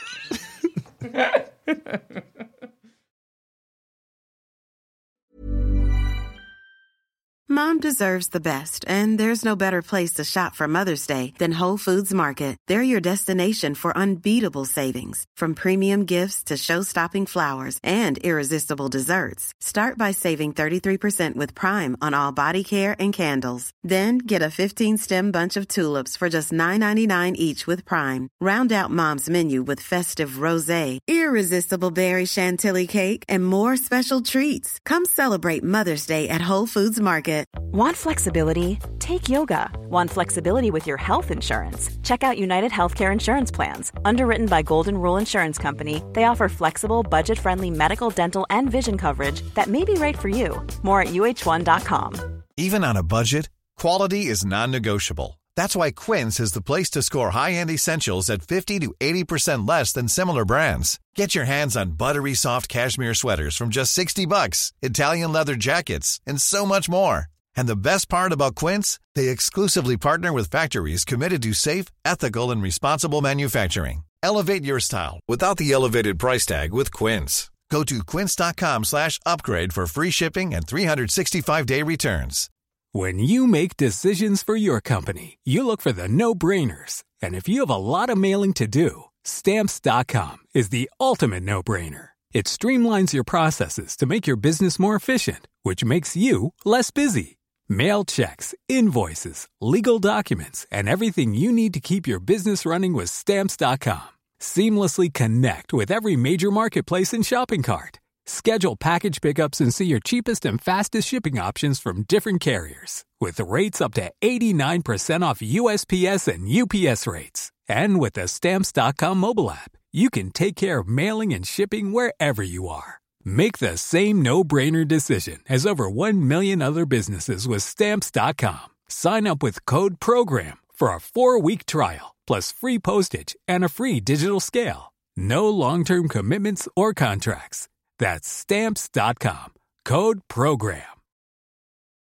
[SPEAKER 7] Mom deserves the best, and there's no better place to shop for Mother's Day than Whole Foods Market. They're your destination for unbeatable savings, from premium gifts to show-stopping flowers and irresistible desserts. Start by saving thirty-three percent with Prime on all body care and candles. Then get a fifteen-stem bunch of tulips for just nine ninety-nine each with Prime. Round out Mom's menu with festive rosé, irresistible berry chantilly cake, and more special treats. Come celebrate Mother's Day at Whole Foods Market.
[SPEAKER 11] Want flexibility? Take yoga. Want flexibility with your health insurance? Check out United Healthcare Insurance Plans. Underwritten by Golden Rule Insurance Company, they offer flexible, budget-friendly medical, dental, and vision coverage that may be right for you. More at U H one dot com.
[SPEAKER 8] Even on a budget, quality is non-negotiable. That's why Quince is the place to score high-end essentials at fifty to eighty percent less than similar brands. Get your hands on buttery soft cashmere sweaters from just sixty bucks, Italian leather jackets, and so much more. And the best part about Quince, they exclusively partner with factories committed to safe, ethical, and responsible manufacturing. Elevate your style without the elevated price tag with Quince. Go to quince.com slash upgrade for free shipping and three sixty-five day returns.
[SPEAKER 12] When you make decisions for your company, you look for the no-brainers. And if you have a lot of mailing to do, Stamps dot com is the ultimate no-brainer. It streamlines your processes to make your business more efficient, which makes you less busy. Mail checks, invoices, legal documents, and everything you need to keep your business running with Stamps dot com. Seamlessly connect with every major marketplace and shopping cart. Schedule package pickups and see your cheapest and fastest shipping options from different carriers, with rates up to eighty-nine percent off U S P S and U P S rates. And with the Stamps dot com mobile app, you can take care of mailing and shipping wherever you are. Make the same no-brainer decision as over one million other businesses with Stamps dot com. Sign up with code PROGRAM for a four-week trial, plus free postage and a free digital scale. No long-term commitments or contracts. That's Stamps dot com. Code PROGRAM.